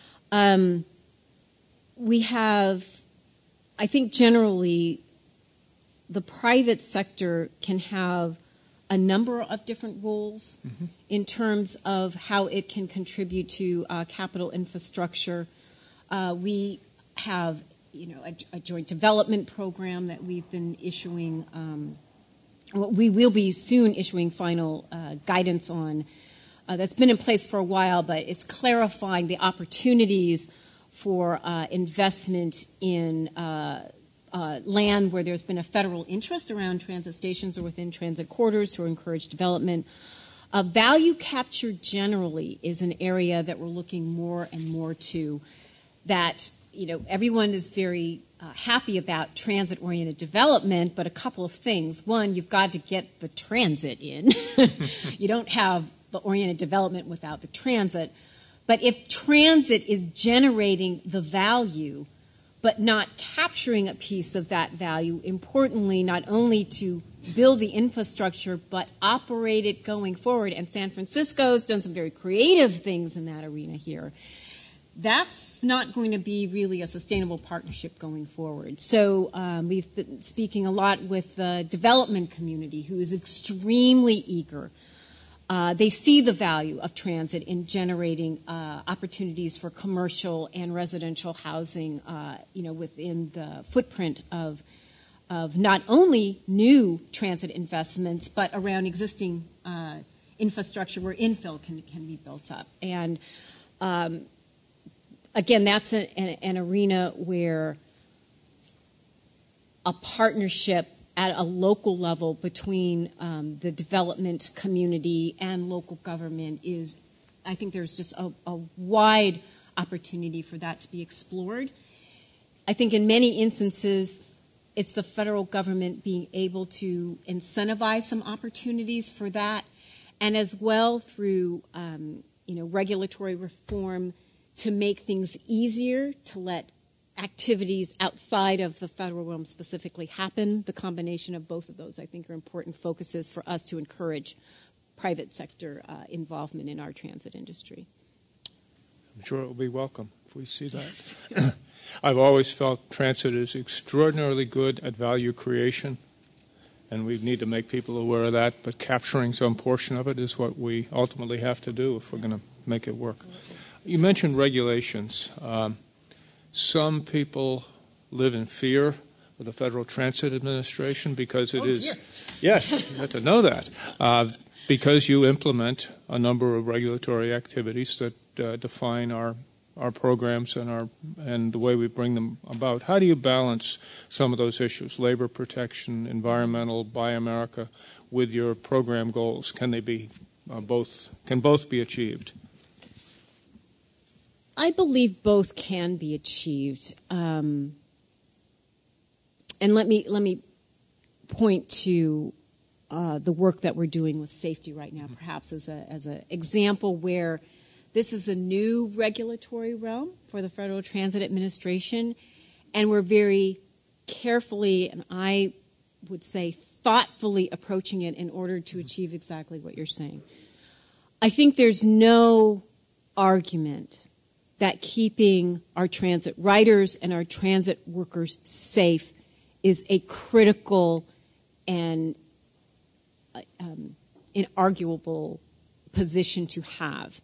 We have, I think generally, the private sector can have a number of different roles in terms of how it can contribute to capital infrastructure. We have, a joint development program that we've been issuing. We will be soon issuing final guidance on. That's been in place for a while, but it's clarifying the opportunities for investment in land where there's been a federal interest around transit stations or within transit corridors to encourage development. Value capture generally is an area that we're looking more and more to. That everyone is very happy about transit-oriented development, but a couple of things. One, you've got to get the transit in. You don't have the oriented development without the transit. But if transit is generating the value, but not capturing a piece of that value, importantly, not only to build the infrastructure, but operate it going forward. And San Francisco's done some very creative things in that arena here. That's not going to be really a sustainable partnership going forward. So we've been speaking a lot with the development community, who is extremely eager. They see the value of transit in generating opportunities for commercial and residential housing, within the footprint of not only new transit investments, but around existing infrastructure where infill can be built up. And again, that's an arena where a partnership at a local level between the development community and local government is, I think there's just a wide opportunity for that to be explored. I think in many instances, it's the federal government being able to incentivize some opportunities for that, and as well through regulatory reform to make things easier to let activities outside of the federal realm specifically happen. The combination of both of those, I think, are important focuses for us to encourage private sector involvement in our transit industry. I'm sure it will be welcome if we see that. Yes. I've always felt transit is extraordinarily good at value creation, and we need to make people aware of that, but capturing some portion of it is what we ultimately have to do if we're going to make it work. You mentioned regulations. Some people live in fear of the Federal Transit Administration because it is... Dear. Yes, you have to know that. Because you implement a number of regulatory activities that define our programs and the way we bring them about. How do you balance some of those issues, labor protection, environmental, Buy America, with your program goals? Can they be both be achieved? I believe both can be achieved, and let me point to the work that we're doing with safety right now, perhaps as an example where this is a new regulatory realm for the Federal Transit Administration, and we're very carefully, and I would say thoughtfully, approaching it in order to achieve exactly what you're saying. I think there's no argument that keeping our transit riders and our transit workers safe is a critical and inarguable position to have.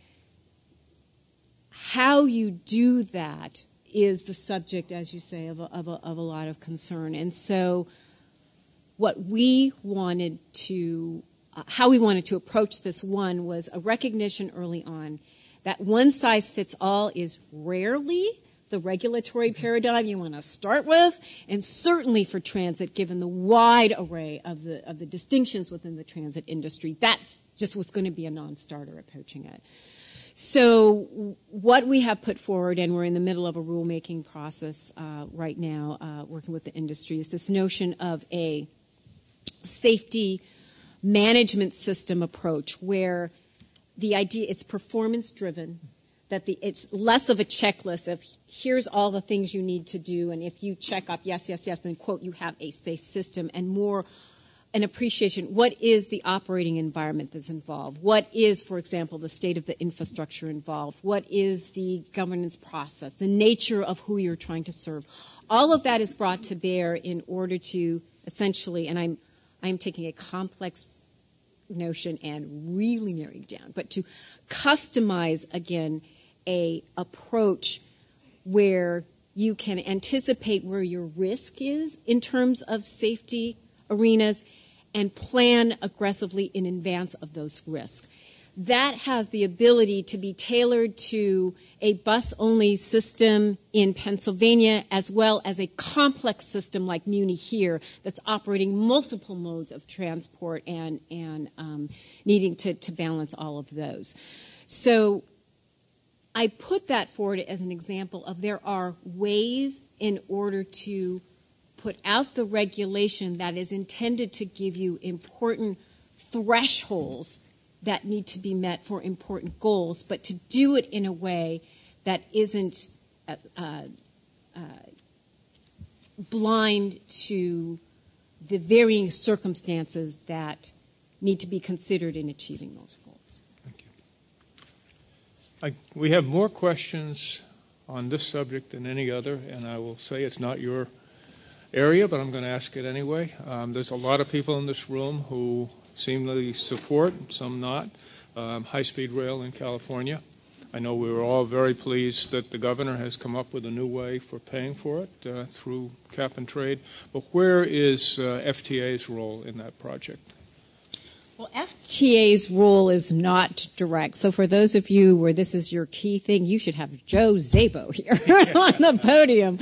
How you do that is the subject, as you say, of a lot of concern. And so what we wanted to, how we wanted to approach this one was a recognition early on that one size fits all is rarely the regulatory paradigm you want to start with, and certainly for transit, given the wide array of the distinctions within the transit industry, that just was going to be a non-starter approaching it. So what we have put forward, and we're in the middle of a rulemaking process right now, working with the industry, is this notion of a safety management system approach where the idea is performance-driven, that it's less of a checklist of here's all the things you need to do, and if you check off yes, yes, yes, then, quote, you have a safe system, and more an appreciation. What is the operating environment that's involved? What is, for example, the state of the infrastructure involved? What is the governance process? The nature of who you're trying to serve? All of that is brought to bear in order to essentially, and I'm taking a complex notion and really narrowing down, but to customize, again, a approach where you can anticipate where your risk is in terms of safety arenas and plan aggressively in advance of those risks. That has the ability to be tailored to a bus-only system in Pennsylvania as well as a complex system like Muni here that's operating multiple modes of transport and needing to balance all of those. So I put that forward as an example of there are ways in order to put out the regulation that is intended to give you important thresholds that need to be met for important goals, but to do it in a way that isn't blind to the varying circumstances that need to be considered in achieving those goals. Thank you. We have more questions on this subject than any other, and I will say it's not your area, but I'm going to ask it anyway. There's a lot of people in this room who seem to support, some not, high-speed rail in California. I know we were all very pleased that the governor has come up with a new way for paying for it through cap and trade. But where is FTA's role in that project? Well, FTA's role is not direct. So for those of you where this is your key thing, you should have Joe Szabo here on the podium.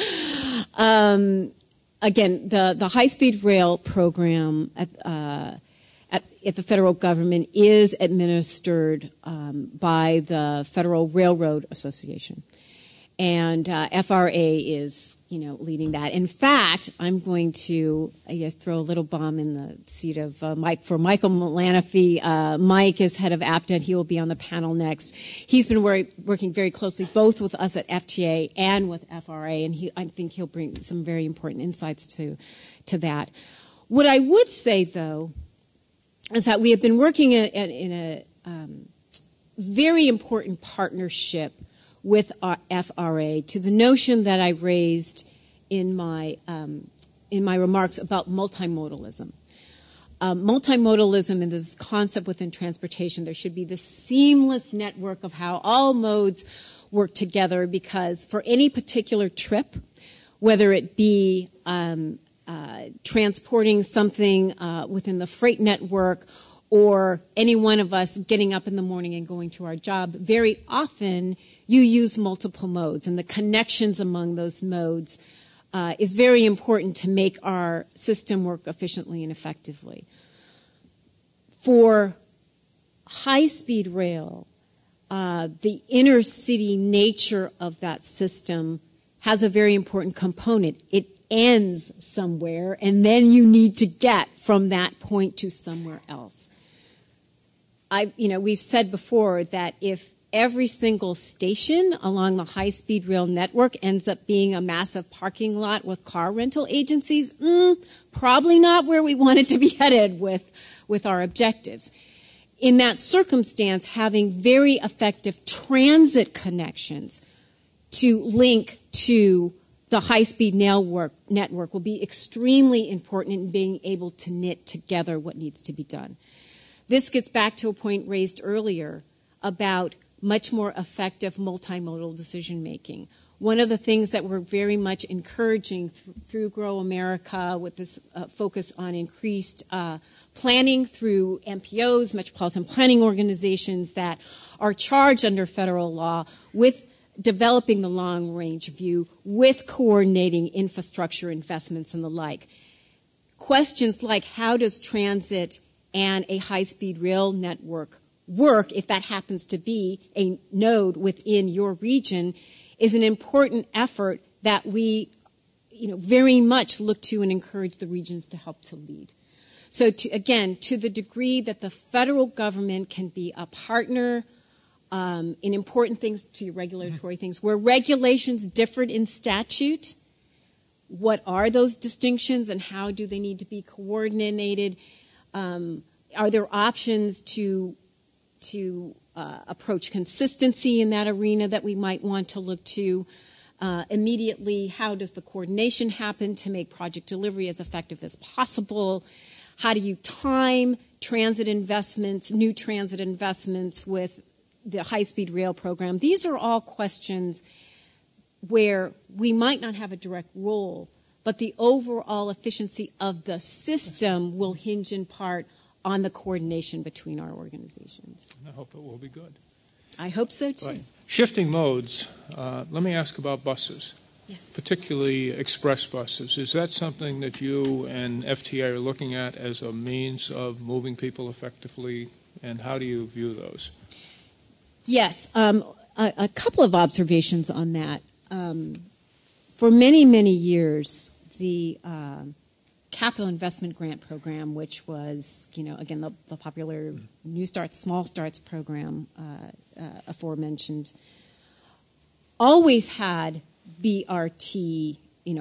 Again, the high-speed rail program at the federal government is administered by the Federal Railroad Association. And FRA is, leading that. In fact, I'm going to throw a little bomb in the seat of Michael Mullanaphy. Mike is head of APTA. He will be on the panel next. He's been working very closely both with us at FTA and with FRA, and I think he'll bring some very important insights to that. What I would say, though, is that we have been working in a very important partnership with our FRA to the notion that I raised in my remarks about multimodalism. Multimodalism and this concept within transportation, there should be this seamless network of how all modes work together, because for any particular trip, whether it be transporting something within the freight network or any one of us getting up in the morning and going to our job, very often you use multiple modes, and the connections among those modes is very important to make our system work efficiently and effectively. For high-speed rail, the inner city nature of that system has a very important component. It ends somewhere, and then you need to get from that point to somewhere else. We've said before that if every single station along the high-speed rail network ends up being a massive parking lot with car rental agencies, probably not where we wanted to be headed with our objectives. In that circumstance, having very effective transit connections to link to the high-speed network will be extremely important in being able to knit together what needs to be done. This gets back to a point raised earlier about much more effective multimodal decision-making. One of the things that we're very much encouraging through Grow America with this focus on increased planning through MPOs, metropolitan planning organizations that are charged under federal law with developing the long-range view, with coordinating infrastructure investments and the like. Questions like how does transit and a high-speed rail network work, if that happens to be a node within your region, is an important effort that we very much look to and encourage the regions to help to lead. So to the degree that the federal government can be a partner in important things to regulatory things, where regulations differed in statute, what are those distinctions and how do they need to be coordinated? Are there options to approach consistency in that arena that we might want to look to? Immediately, how does the coordination happen to make project delivery as effective as possible? How do you time transit investments, new transit investments with the high-speed rail program? These are all questions where we might not have a direct role, but the overall efficiency of the system will hinge in part on the coordination between our organizations. I hope it will be good. I hope so, too. Right. Shifting modes, let me ask about buses, yes, particularly express buses. Is that something that you and FTA are looking at as a means of moving people effectively, and how do you view those? Yes, a couple of observations on that. For many, many years, the Capital Investment Grant Program, which was, again, the popular New Starts, Small Starts program aforementioned, always had BRT,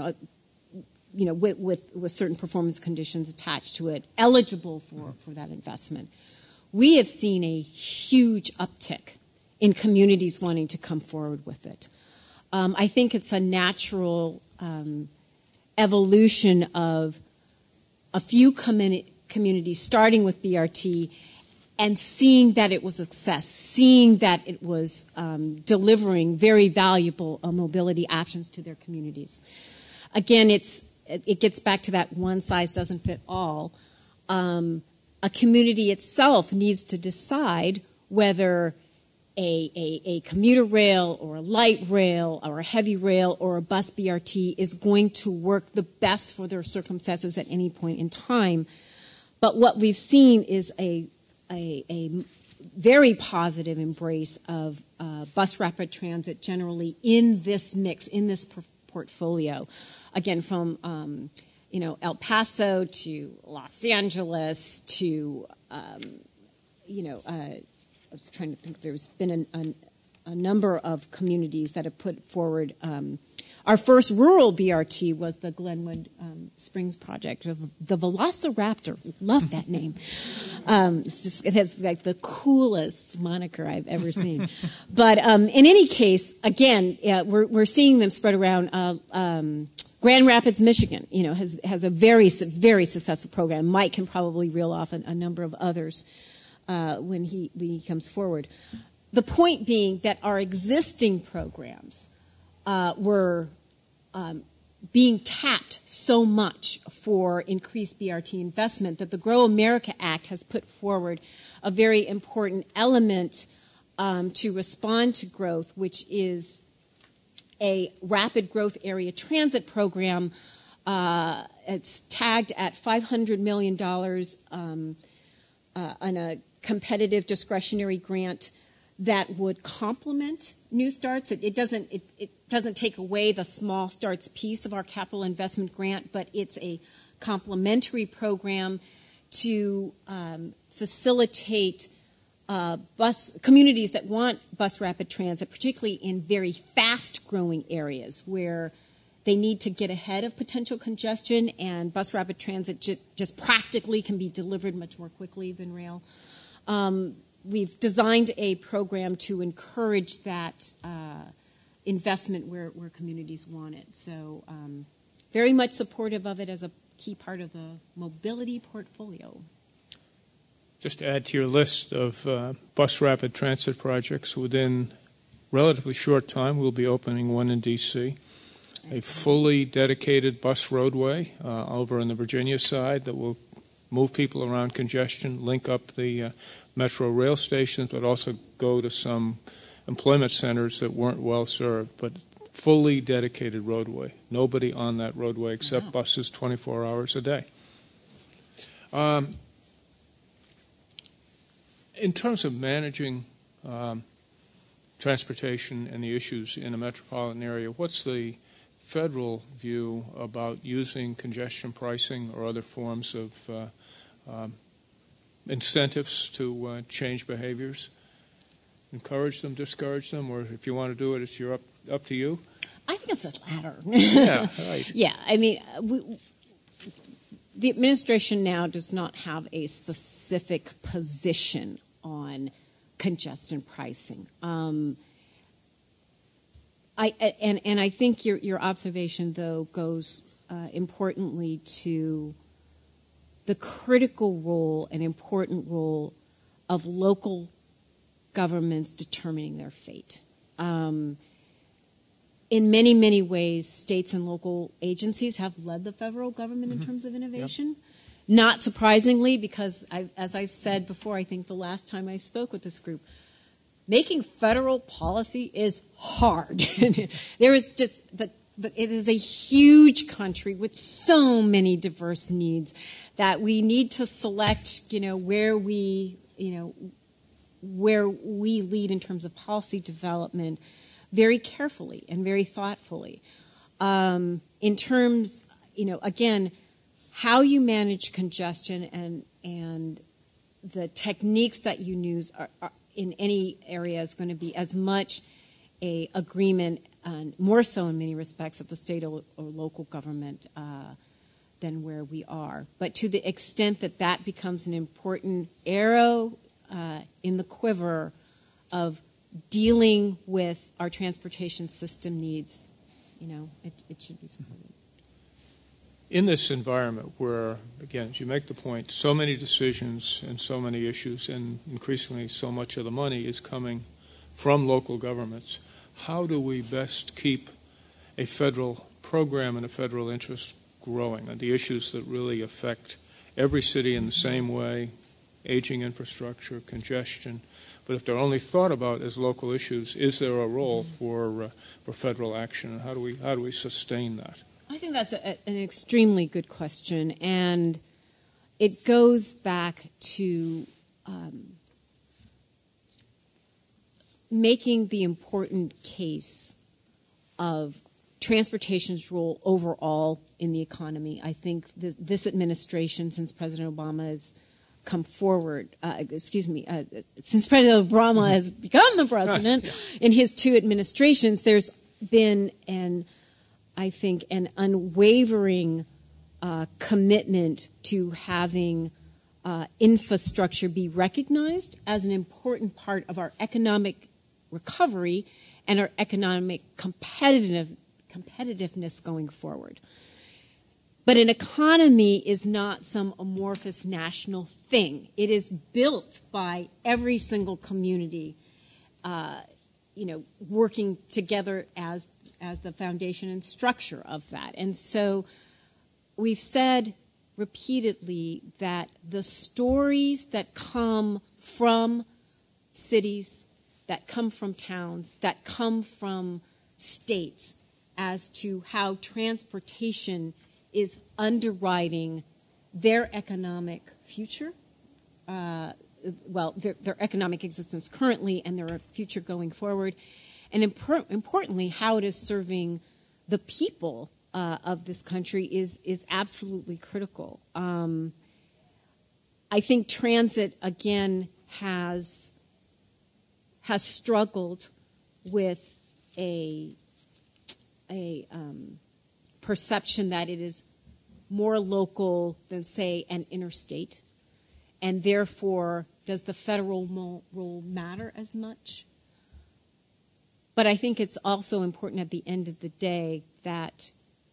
with certain performance conditions attached to it, eligible for that investment. We have seen a huge uptick in communities wanting to come forward with it. I think it's a natural evolution of a few communities starting with BRT and seeing that it was a success, seeing that it was delivering very valuable mobility options to their communities. Again, it gets back to that one size doesn't fit all. A community itself needs to decide whether a commuter rail or a light rail or a heavy rail or a bus BRT is going to work the best for their circumstances at any point in time. But what we've seen is a very positive embrace of bus rapid transit generally in this mix, in this portfolio. Again, from El Paso to Los Angeles to I was trying to think. There's been a number of communities that have put forward. Our first rural BRT was the Glenwood Springs project. The Velociraptor, love that name. It has like the coolest moniker I've ever seen. But in any case, again, we're seeing them spread around. Grand Rapids, Michigan, has a very, very successful program. Mike can probably reel off a number of others when he comes forward. The point being that our existing programs were being tapped so much for increased BRT investment that the Grow America Act has put forward a very important element to respond to growth, which is a rapid growth area transit program. It's tagged at $500 million on a competitive discretionary grant that would complement New Starts. It doesn't take away the small starts piece of our capital investment grant, but it's a complementary program to facilitate communities that want bus rapid transit, particularly in very fast-growing areas where they need to get ahead of potential congestion, and bus rapid transit just practically can be delivered much more quickly than rail. We've designed a program to encourage that investment where communities want it. So very much supportive of it as a key part of the mobility portfolio. Just to add to your list of bus rapid transit projects, within relatively short time we'll be opening one in D.C., a fully dedicated bus roadway over on the Virginia side that will move people around congestion, link up the metro rail stations, but also go to some employment centers that weren't well served, but fully dedicated roadway. Nobody on that roadway except buses 24 hours a day. In terms of managing transportation and the issues in a metropolitan area, what's the federal view about using congestion pricing or other forms of incentives to change behaviors? Encourage them, discourage them, or if you want to do it, it's up to you? I think it's the latter. Yeah, right. Yeah, I mean, the administration now does not have a specific position on congestion pricing. I think your observation, though, goes importantly to the critical role and important role of local governments determining their fate. In many, many ways, states and local agencies have led the federal government in terms of innovation. Yep. Not surprisingly, because as I've said before, I think the last time I spoke with this group, making federal policy is hard. There is just it is a huge country with so many diverse needs that we need to select, where we lead in terms of policy development very carefully and very thoughtfully. In terms, again, how you manage congestion and the techniques that you use are in any area is going to be as much a agreement, and more so in many respects, of the state or local government than where we are. But to the extent that that becomes an important arrow in the quiver of dealing with our transportation system needs, it should be supported. In this environment where, again, as you make the point, so many decisions and so many issues and increasingly so much of the money is coming from local governments, how do we best keep a federal program and a federal interest growing on the issues that really affect every city in the same way, aging infrastructure, congestion, but if they're only thought about as local issues, is there a role for federal action, and how do we sustain that? I think that's an extremely good question, and it goes back to making the important case of transportation's role overall in the economy. I think this administration, since President Obama has come forward, since President Obama has become the president, in his 2 administrations, there's been I think an unwavering commitment to having infrastructure be recognized as an important part of our economic recovery and our economic competitiveness going forward. But an economy is not some amorphous national thing. It is built by every single community, working together as the foundation and structure of that. And so we've said repeatedly that the stories that come from cities, that come from towns, that come from states as to how transportation is underwriting their economic future, their economic existence currently and their future going forward, and importantly, how it is serving the people of this country is absolutely critical. I think transit, again, has struggled with a perception that it is more local than, say, an interstate, and therefore does the federal role matter as much? But I think it's also important at the end of the day that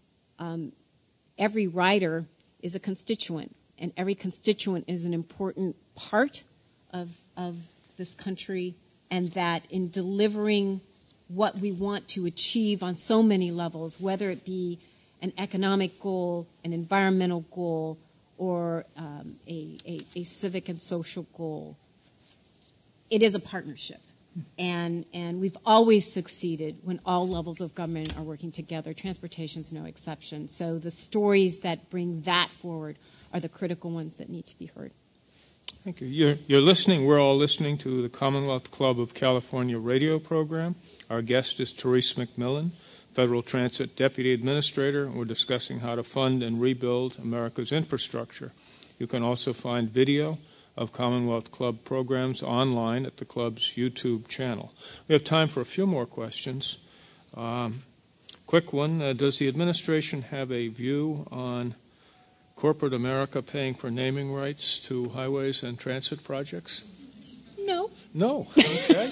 every rider is a constituent, and every constituent is an important part of this country, and that in delivering what we want to achieve on so many levels, whether it be an economic goal, an environmental goal, or a civic and social goal, it is a partnership. And we've always succeeded when all levels of government are working together. Transportation is no exception. So the stories that bring that forward are the critical ones that need to be heard. Thank you. You're listening. We're all listening to the Commonwealth Club of California radio program. Our guest is Therese McMillan, Federal Transit Deputy Administrator, and we're discussing how to fund and rebuild America's infrastructure. You can also find video of Commonwealth Club programs online at the club's YouTube channel. We have time for a few more questions. Quick one, does the administration have a view on corporate America paying for naming rights to highways and transit projects? No. No, okay.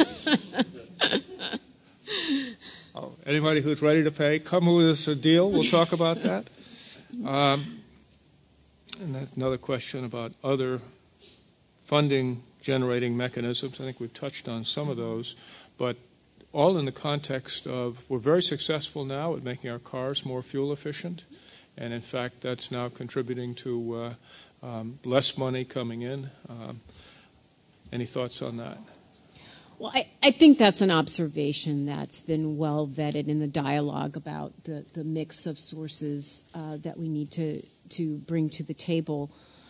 Anybody who's ready to pay, come with us a deal. We'll talk about that. And that's another question about other funding-generating mechanisms. I think we've touched on some of those, but all in the context of we're very successful now at making our cars more fuel efficient, and in fact that's now contributing to less money coming in. Any thoughts on that? Well, I think that's an observation that's been well vetted in the dialogue about the mix of sources that we need to bring to the table.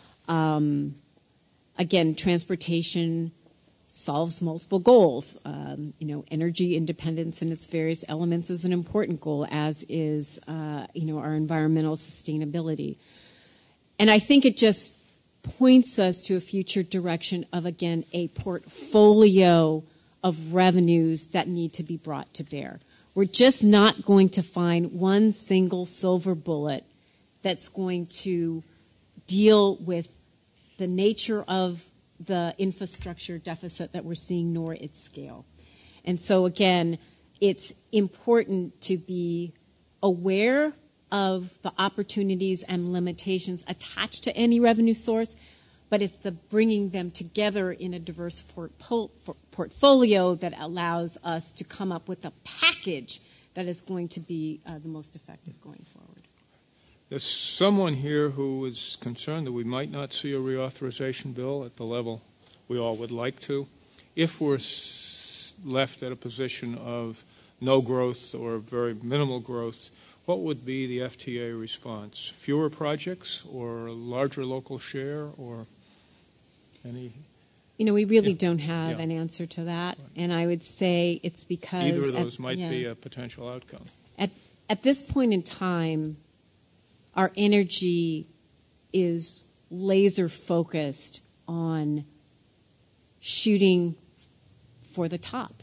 Again, transportation solves multiple goals. Energy independence in its various elements is an important goal, as is our environmental sustainability. And I think it just points us to a future direction of, again, a portfolio of revenues that need to be brought to bear. We're just not going to find one single silver bullet that's going to deal with the nature of the infrastructure deficit that we're seeing, nor its scale. And so, again, it's important to be aware of the opportunities and limitations attached to any revenue source, but it's the bringing them together in a diverse portfolio that allows us to come up with a package that is going to be the most effective going forward. There's someone here who is concerned that we might not see a reauthorization bill at the level we all would like to. If we're left at a position of no growth or very minimal growth, what would be the FTA response? Fewer projects or a larger local share or any? We really don't have an answer to that. Right. And I would say it's because... Either of those might be a potential outcome. At this point in time, our energy is laser focused on shooting for the top.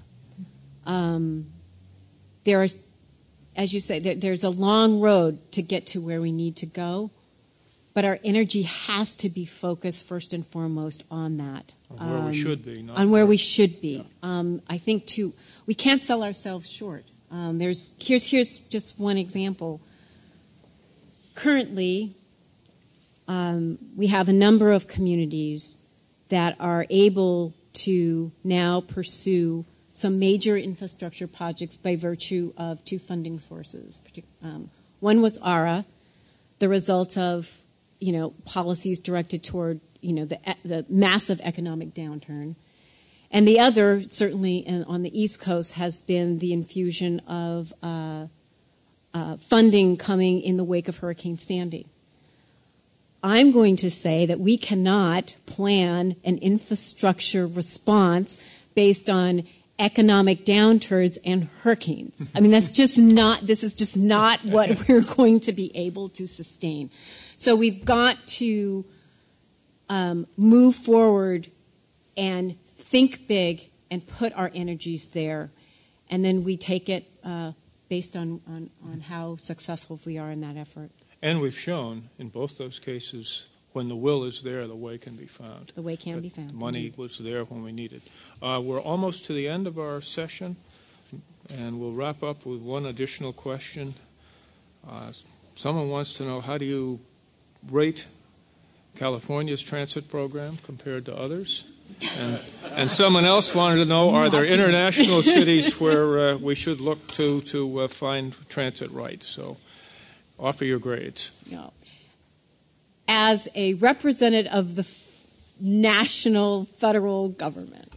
There is, as you say, there's a long road to get to where we need to go, but our energy has to be focused first and foremost on that. On where we should be. On where we should be. Yeah. I think, too, we can't sell ourselves short. Here's just one example. Currently, we have a number of communities that are able to now pursue some major infrastructure projects by virtue of two funding sources. One was ARA, the result of policies directed toward the massive economic downturn. And the other, certainly on the East Coast, has been the infusion of funding coming in the wake of Hurricane Sandy. I'm going to say that we cannot plan an infrastructure response based on economic downturns and hurricanes. I mean, this is just not what we're going to be able to sustain. So we've got to move forward and think big and put our energies there, and then we take it based on how successful we are in that effort. And we've shown in both those cases, when the will is there, the way can be found. The way can be found. The money was there when we needed. We're almost to the end of our session, and we'll wrap up with one additional question. Someone wants to know, how do you rate California's transit program compared to others? And someone else wanted to know, are there international cities where we should look to find transit right? So offer your grades. No. As a representative of the national federal government,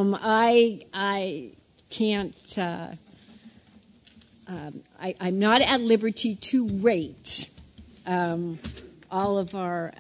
I can't. I'm not at liberty to rate all of our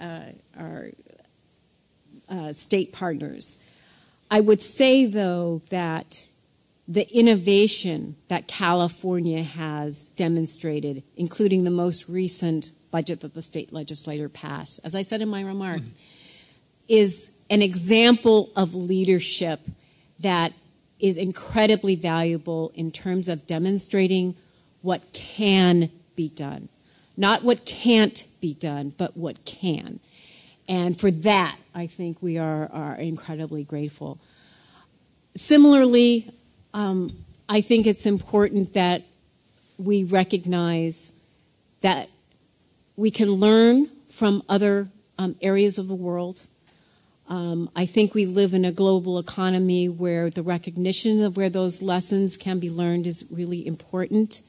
state partners. I would say, though, that the innovation that California has demonstrated, including the most recent budget that the state legislature passed, as I said in my remarks, is an example of leadership that is incredibly valuable in terms of demonstrating what can be done. Not what can't be done, but what can. And for that, I think we are incredibly grateful. Similarly, I think it's important that we recognize that we can learn from other areas of the world. I think we live in a global economy where the recognition of where those lessons can be learned is really important.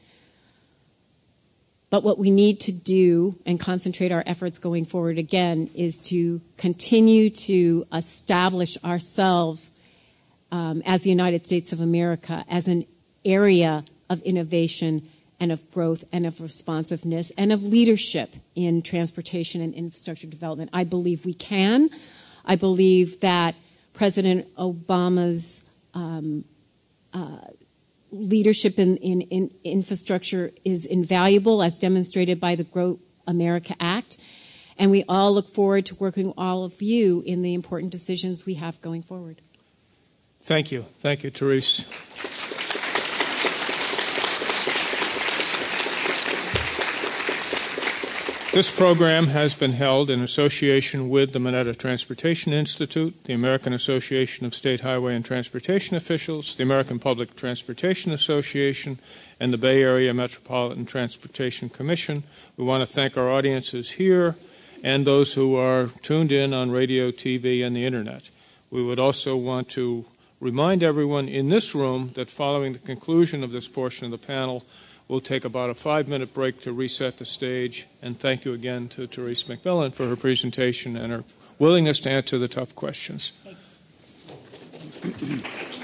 But what we need to do and concentrate our efforts going forward again is to continue to establish ourselves as the United States of America as an area of innovation and of growth and of responsiveness and of leadership in transportation and infrastructure development. I believe we can. I believe that President Obama's leadership in infrastructure is invaluable, as demonstrated by the Grow America Act. And we all look forward to working with all of you in the important decisions we have going forward. Thank you. Thank you, Therese. This program has been held in association with the Mineta Transportation Institute, the American Association of State Highway and Transportation Officials, the American Public Transportation Association, and the Bay Area Metropolitan Transportation Commission. We want to thank our audiences here and those who are tuned in on radio, TV, and the Internet. We would also want to remind everyone in this room that following the conclusion of this portion of the panel, we'll take about a 5-minute break to reset the stage. And thank you again to Therese McMillan for her presentation and her willingness to answer the tough questions. Thanks.